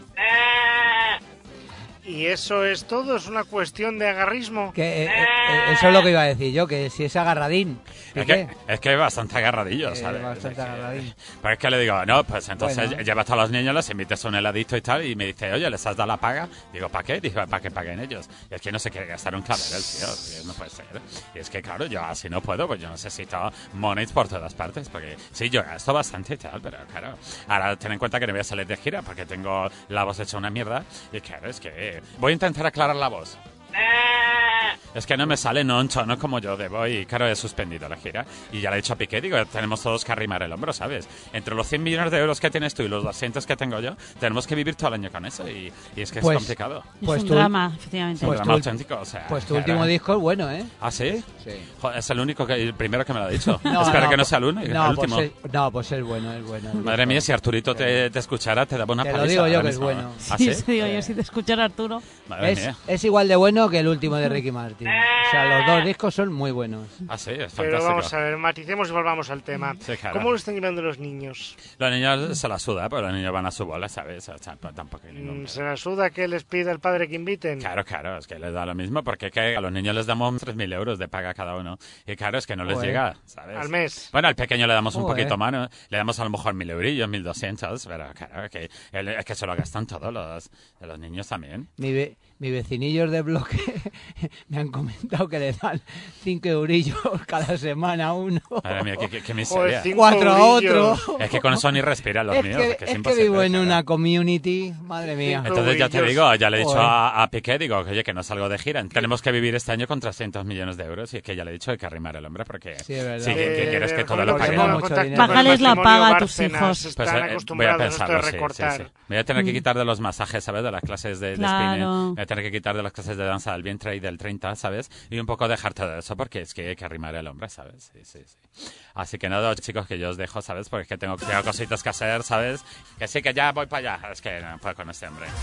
Y eso es todo, es una cuestión de agarrismo. Que, eh, eh, eso es lo que iba a decir yo, que si es agarradín. Es Piqué. que, es que es bastante agarradillo, Eh, ¿sabes? bastante Es que- agarradín. Pero es que le digo, no, pues entonces Bueno. llevas a los niños, les invitas a un heladito y tal, y me dice, oye, ¿les has dado la paga? Digo, ¿para qué? Digo, para que paguen ellos. Y es que no se quiere gastar un clavel el tío, que no puede ser. Y es que, claro, yo así no puedo, pues yo necesito monies por todas partes, porque sí, yo gasto bastante y tal, pero claro, ahora ten en cuenta que no voy a salir de gira porque tengo la voz hecha una mierda, y claro, es que voy a intentar aclarar la voz. Es que no me sale, no en no como yo debo, y claro, he suspendido la gira. Y ya le he dicho a Piqué, digo, tenemos todos que arrimar el hombro, ¿sabes? Entre los cien millones de euros que tienes tú y los doscientos que tengo yo, tenemos que vivir todo el año con eso, y, y es que Pues- es complicado. Es Pues un tú- drama, efectivamente. Es un pues drama tú- auténtico, o sea... Pues tu claro. último disco es bueno, ¿eh? ¿Ah, sí? Sí. Joder, es el único, que, el primero que me lo ha dicho. Espero que no sea el, uno, no, el pues último. es, no, pues es bueno, es bueno. el Madre disco. mía, si Arturito te, te escuchara, te daba una Te lo paliza digo yo ahora que es mismo. bueno. ¿Ah, Sí, sí? sí, digo yo, si te escuchara Arturo. Madre Es, mía. es igual de bueno que el último de Ricky Martin. O sea, los dos discos son muy buenos. Ah, sí, es Pero fantástico. vamos a ver, maticemos y volvamos al tema. Sí, claro. ¿Cómo lo están llevando los niños? Los niños se la suda, pero los niños van a su bola, ¿sabes? O sea, tampoco hay ningún... Mm, ¿Se la suda que les pida el padre que inviten? Claro, claro, es que les da lo mismo, porque que a los niños les damos tres mil euros de paga cada uno. Y claro, es que no les Joder. llega, ¿sabes? Al mes. Bueno, al pequeño le damos un Joder. poquito más, ¿no? Le damos a lo mejor mil eurillos, mil doscientos, pero claro, que, el- es que se lo gastan todos los, los niños también. Mi, ve- mi vecinillos de bloque me han comentado que le dan cinco eurillos cada semana a uno. Madre mía, qué, qué, qué Joder, miseria. cinco Cuatro a eurillos. otro. Es que con eso ni respiran los Es míos. que, es que es es que imposible, vivo en claro. una community, madre mía. Cinco Entonces ya te eurillos. digo, ya le he dicho Joder. a, a Piqué, digo, que, oye, que no salgo de gira. Tenemos que vivir este año con trescientos millones de euros y es que ya le he dicho que hay que arrimar el hombre porque Sí, es verdad. sí, que, que Eh, quieres que todo joder, lo porque pague. tenemos no mucho contacto dinero. con el Bájales la matrimonio paga a tus Bárcenas, hijos. Están Pues, eh, voy a acostumbrados a esto de pensarlo, sí, sí, recortar. sí. Me voy a tener que quitar de los masajes, ¿sabes? De las clases de, de Claro. spinning. Me voy a tener que quitar de las clases de danza del vientre y del treinta, ¿sabes? Y un poco dejar todo eso porque es que hay que arrimar el hombre, ¿sabes? Sí, sí, sí. Así que nada, chicos, que yo os dejo, ¿sabes? Porque es que tengo, tengo cositas que hacer, ¿sabes? Que sí, que ya voy para allá. Es que no puedo con este hombre.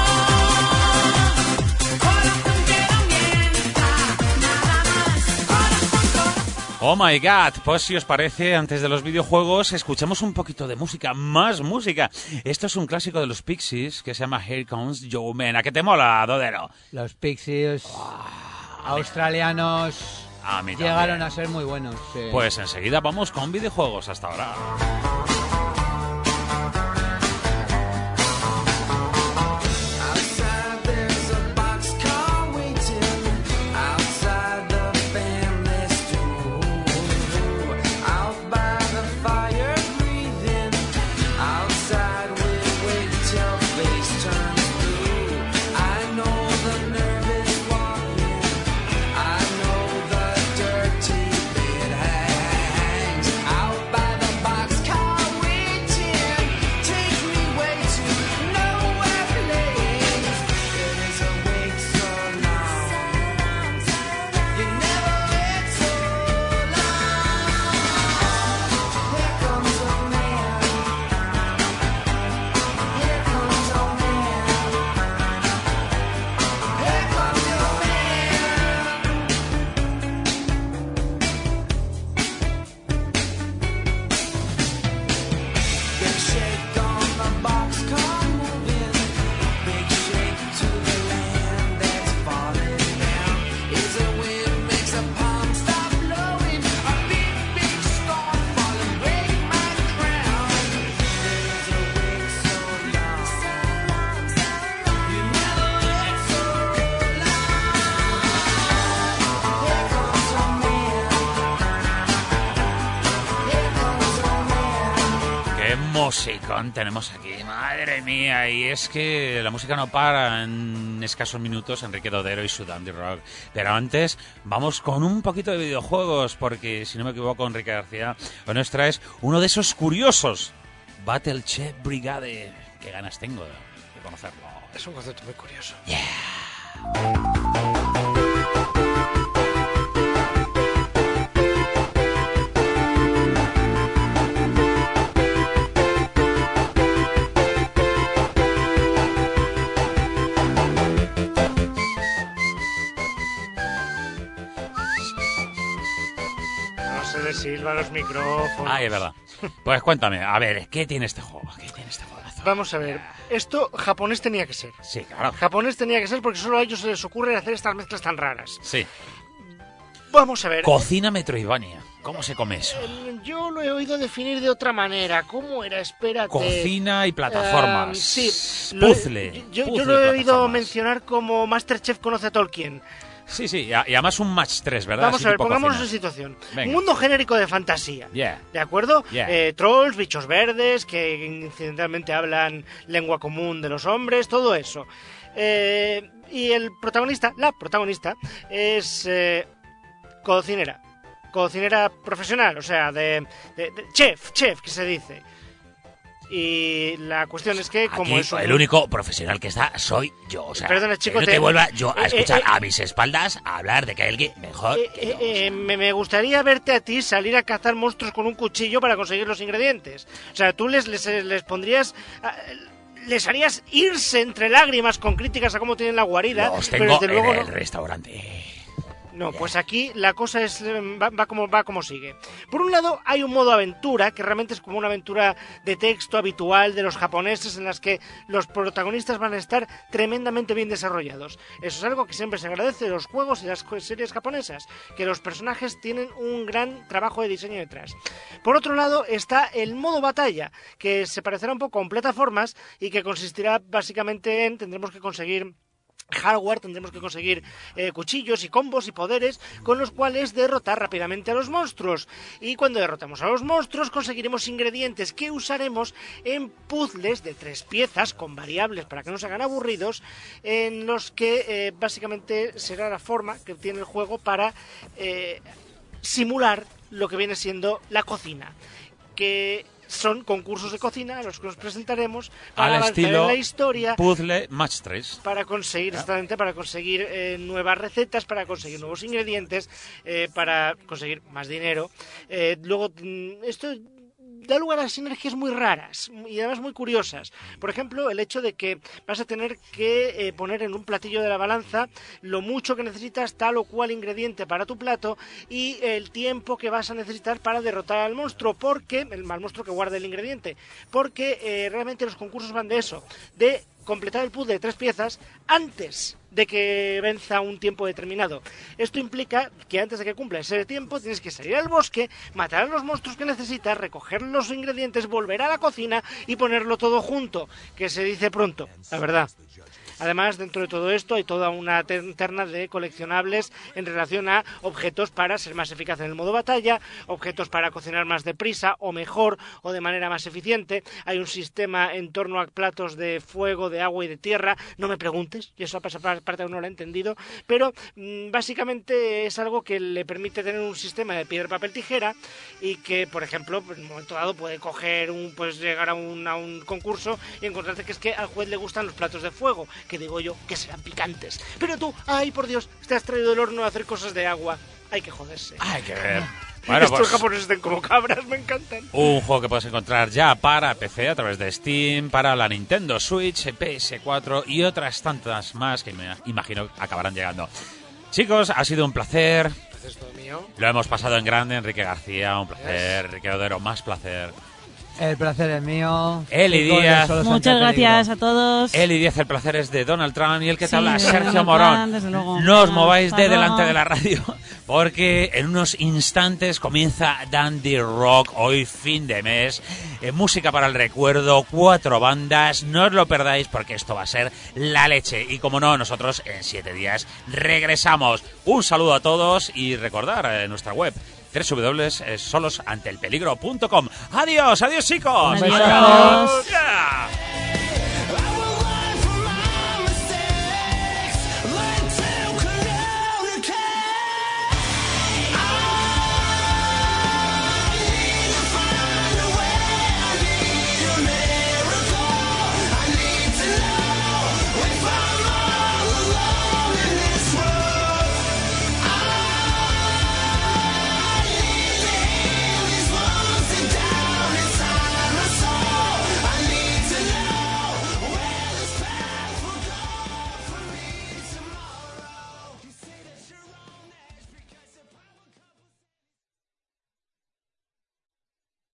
Oh my god, pues si os parece, antes de los videojuegos, escuchamos un poquito de música, más música. Esto es un clásico de los Pixies que se llama Here Comes Joe Man. ¿A qué te mola, Dodero? Los Pixies australianos A mí llegaron también. a ser muy buenos. Sí. Pues enseguida vamos con videojuegos hasta ahora. Outside there's a boxcar waiting. Outside the family stew. Out by the fire breathing. Outside we wait till face turns blue. I know the nervous walking. I know the dirty bed hangs. Out by the boxcar waiting. Take me way to nowhere place. It is a wait so long. You never wait so long. Here comes a man. Here comes a man. Here comes your man. Big shake on the boxcar moving. Big shake to the land that's falling down. Is a wind makes a palm stop blowing. A big, big storm falling, break my crown. There's a wait so long. You never wait so long. Here comes a man. Here comes a man. ¡Qué musicón tenemos aquí! ¡Madre mía! Y es que la música no para en escasos minutos, Enrique Dodero y su Dandy Rock. Pero antes, vamos con un poquito de videojuegos, porque si no me equivoco, Enrique García, hoy nos traes uno de esos curiosos, Battle Chef Brigade. ¡Qué ganas tengo de conocerlo! Es un concepto muy curioso. No se le silba los micrófonos. Ah, es verdad. Pues cuéntame, a ver, ¿qué tiene este juego? ¿Qué tiene este juegazo? Vamos a ver, esto japonés tenía que ser. Sí, claro. Japonés tenía que ser porque solo a ellos se les ocurre hacer estas mezclas tan raras. Sí. Vamos a ver. Cocina Metroidvania. ¿Cómo se come eso? Eh, Yo lo he oído definir de otra manera. ¿Cómo era? Espérate. Cocina y plataformas. Eh, sí. Lo he- Puzzle. Yo, yo Puzzle lo he oído plataformas. mencionar como Masterchef conoce a Tolkien. Sí, sí, y a- y además un match tres, ¿verdad? Vamos Así a ver, tipo pongámonos en cocina. situación. Venga. Un mundo genérico de fantasía. Yeah. ¿De acuerdo? Yeah. Eh, trolls, bichos verdes, que incidentalmente hablan lengua común de los hombres, todo eso. Eh, y el protagonista, la protagonista, es eh, cocinera. Cocinera profesional, o sea, de, de- de- chef, chef, que se dice. Y la cuestión es que, como Aquí es un- el único profesional que está soy yo. O sea, Perdona, chico, que no te- te vuelva yo a eh, escuchar eh, a mis espaldas a hablar de que hay alguien mejor Eh, que yo. eh, eh, me, me gustaría verte a ti salir a cazar monstruos con un cuchillo para conseguir los ingredientes. O sea, tú les, les, les pondrías... ah, les harías irse entre lágrimas con críticas a cómo tienen la guarida. Los pero tengo desde en luego el no. restaurante. No, pues aquí la cosa es eh, va, va como va como sigue. Por un lado hay un modo aventura que realmente es como una aventura de texto habitual de los japoneses en las que los protagonistas van a estar tremendamente bien desarrollados. Eso es algo que siempre se agradece de los juegos y las co- series japonesas, que los personajes tienen un gran trabajo de diseño detrás. Por otro lado está el modo batalla, que se parecerá un poco en plataformas y que consistirá básicamente en tendremos que conseguir hardware, tendremos que conseguir eh, cuchillos y combos y poderes con los cuales derrotar rápidamente a los monstruos. Y cuando derrotamos a los monstruos conseguiremos ingredientes que usaremos en puzzles de tres piezas con variables para que no se hagan aburridos, en los que eh, básicamente será la forma que tiene el juego para eh, simular lo que viene siendo la cocina, que son concursos de cocina a los que nos presentaremos para al avanzar estilo en la historia, Puzzle Match tres. para conseguir, exactamente, para conseguir eh, nuevas recetas, para conseguir nuevos ingredientes, eh, para conseguir más dinero. Eh, luego, mm, esto da lugar a sinergias muy raras y además muy curiosas. Por ejemplo, el hecho de que vas a tener que eh, poner en un platillo de la balanza lo mucho que necesitas tal o cual ingrediente para tu plato y el tiempo que vas a necesitar para derrotar al monstruo, porque el al monstruo que guarda el ingrediente, porque eh, realmente los concursos van de eso, de completar el puzzle de tres piezas antes de que venza un tiempo determinado. Esto implica que antes de que cumpla ese tiempo tienes que salir al bosque, matar a los monstruos que necesitas, recoger los ingredientes, volver a la cocina y ponerlo todo junto, que se dice pronto, la verdad. Además, dentro de todo esto hay toda una terna de coleccionables en relación a objetos para ser más eficaz en el modo batalla, objetos para cocinar más deprisa o mejor o de manera más eficiente. Hay un sistema en torno a platos de fuego, de agua y de tierra. No me preguntes, y eso pasa parte no lo he entendido, pero mmm, básicamente es algo que le permite tener un sistema de piedra, papel, tijera y que, por ejemplo, en un momento dado puede coger un, pues llegar a un, a un concurso y encontrarte que es que al juez le gustan los platos de fuego, que digo yo que serán picantes. Pero tú, ay por Dios, te has traído del horno a hacer cosas de agua. Hay que joderse. Hay que ver. Bueno, Estos pues, japoneses están como cabras, me encantan. un juego que puedes encontrar ya para P C a través de Steam, para la Nintendo Switch, P S cuatro y otras tantas más que me imagino acabarán llegando. Chicos, ha sido un placer. Es todo mío. Lo hemos pasado en grande, Enrique García, un placer. Enrique Odero, más placer. El placer es mío. Eli Fútbol de Díaz. Solos Muchas ante el gracias peligro. a todos. Eli Díaz, el placer es de Donald Trump y el que te Sí, habla, de Sergio Donald Morón. Trump, desde luego. No os mováis Hasta de delante luego. de la radio, porque en unos instantes comienza Dandy Rock, hoy fin de mes, eh, música para el recuerdo, cuatro bandas, no os lo perdáis porque esto va a ser la leche. Y como no, nosotros en siete días regresamos. Un saludo a todos y recordar eh, nuestra web doble u doble u doble u punto solos ante el peligro punto com. Adiós, adiós chicos. Adiós. Adiós. Yeah.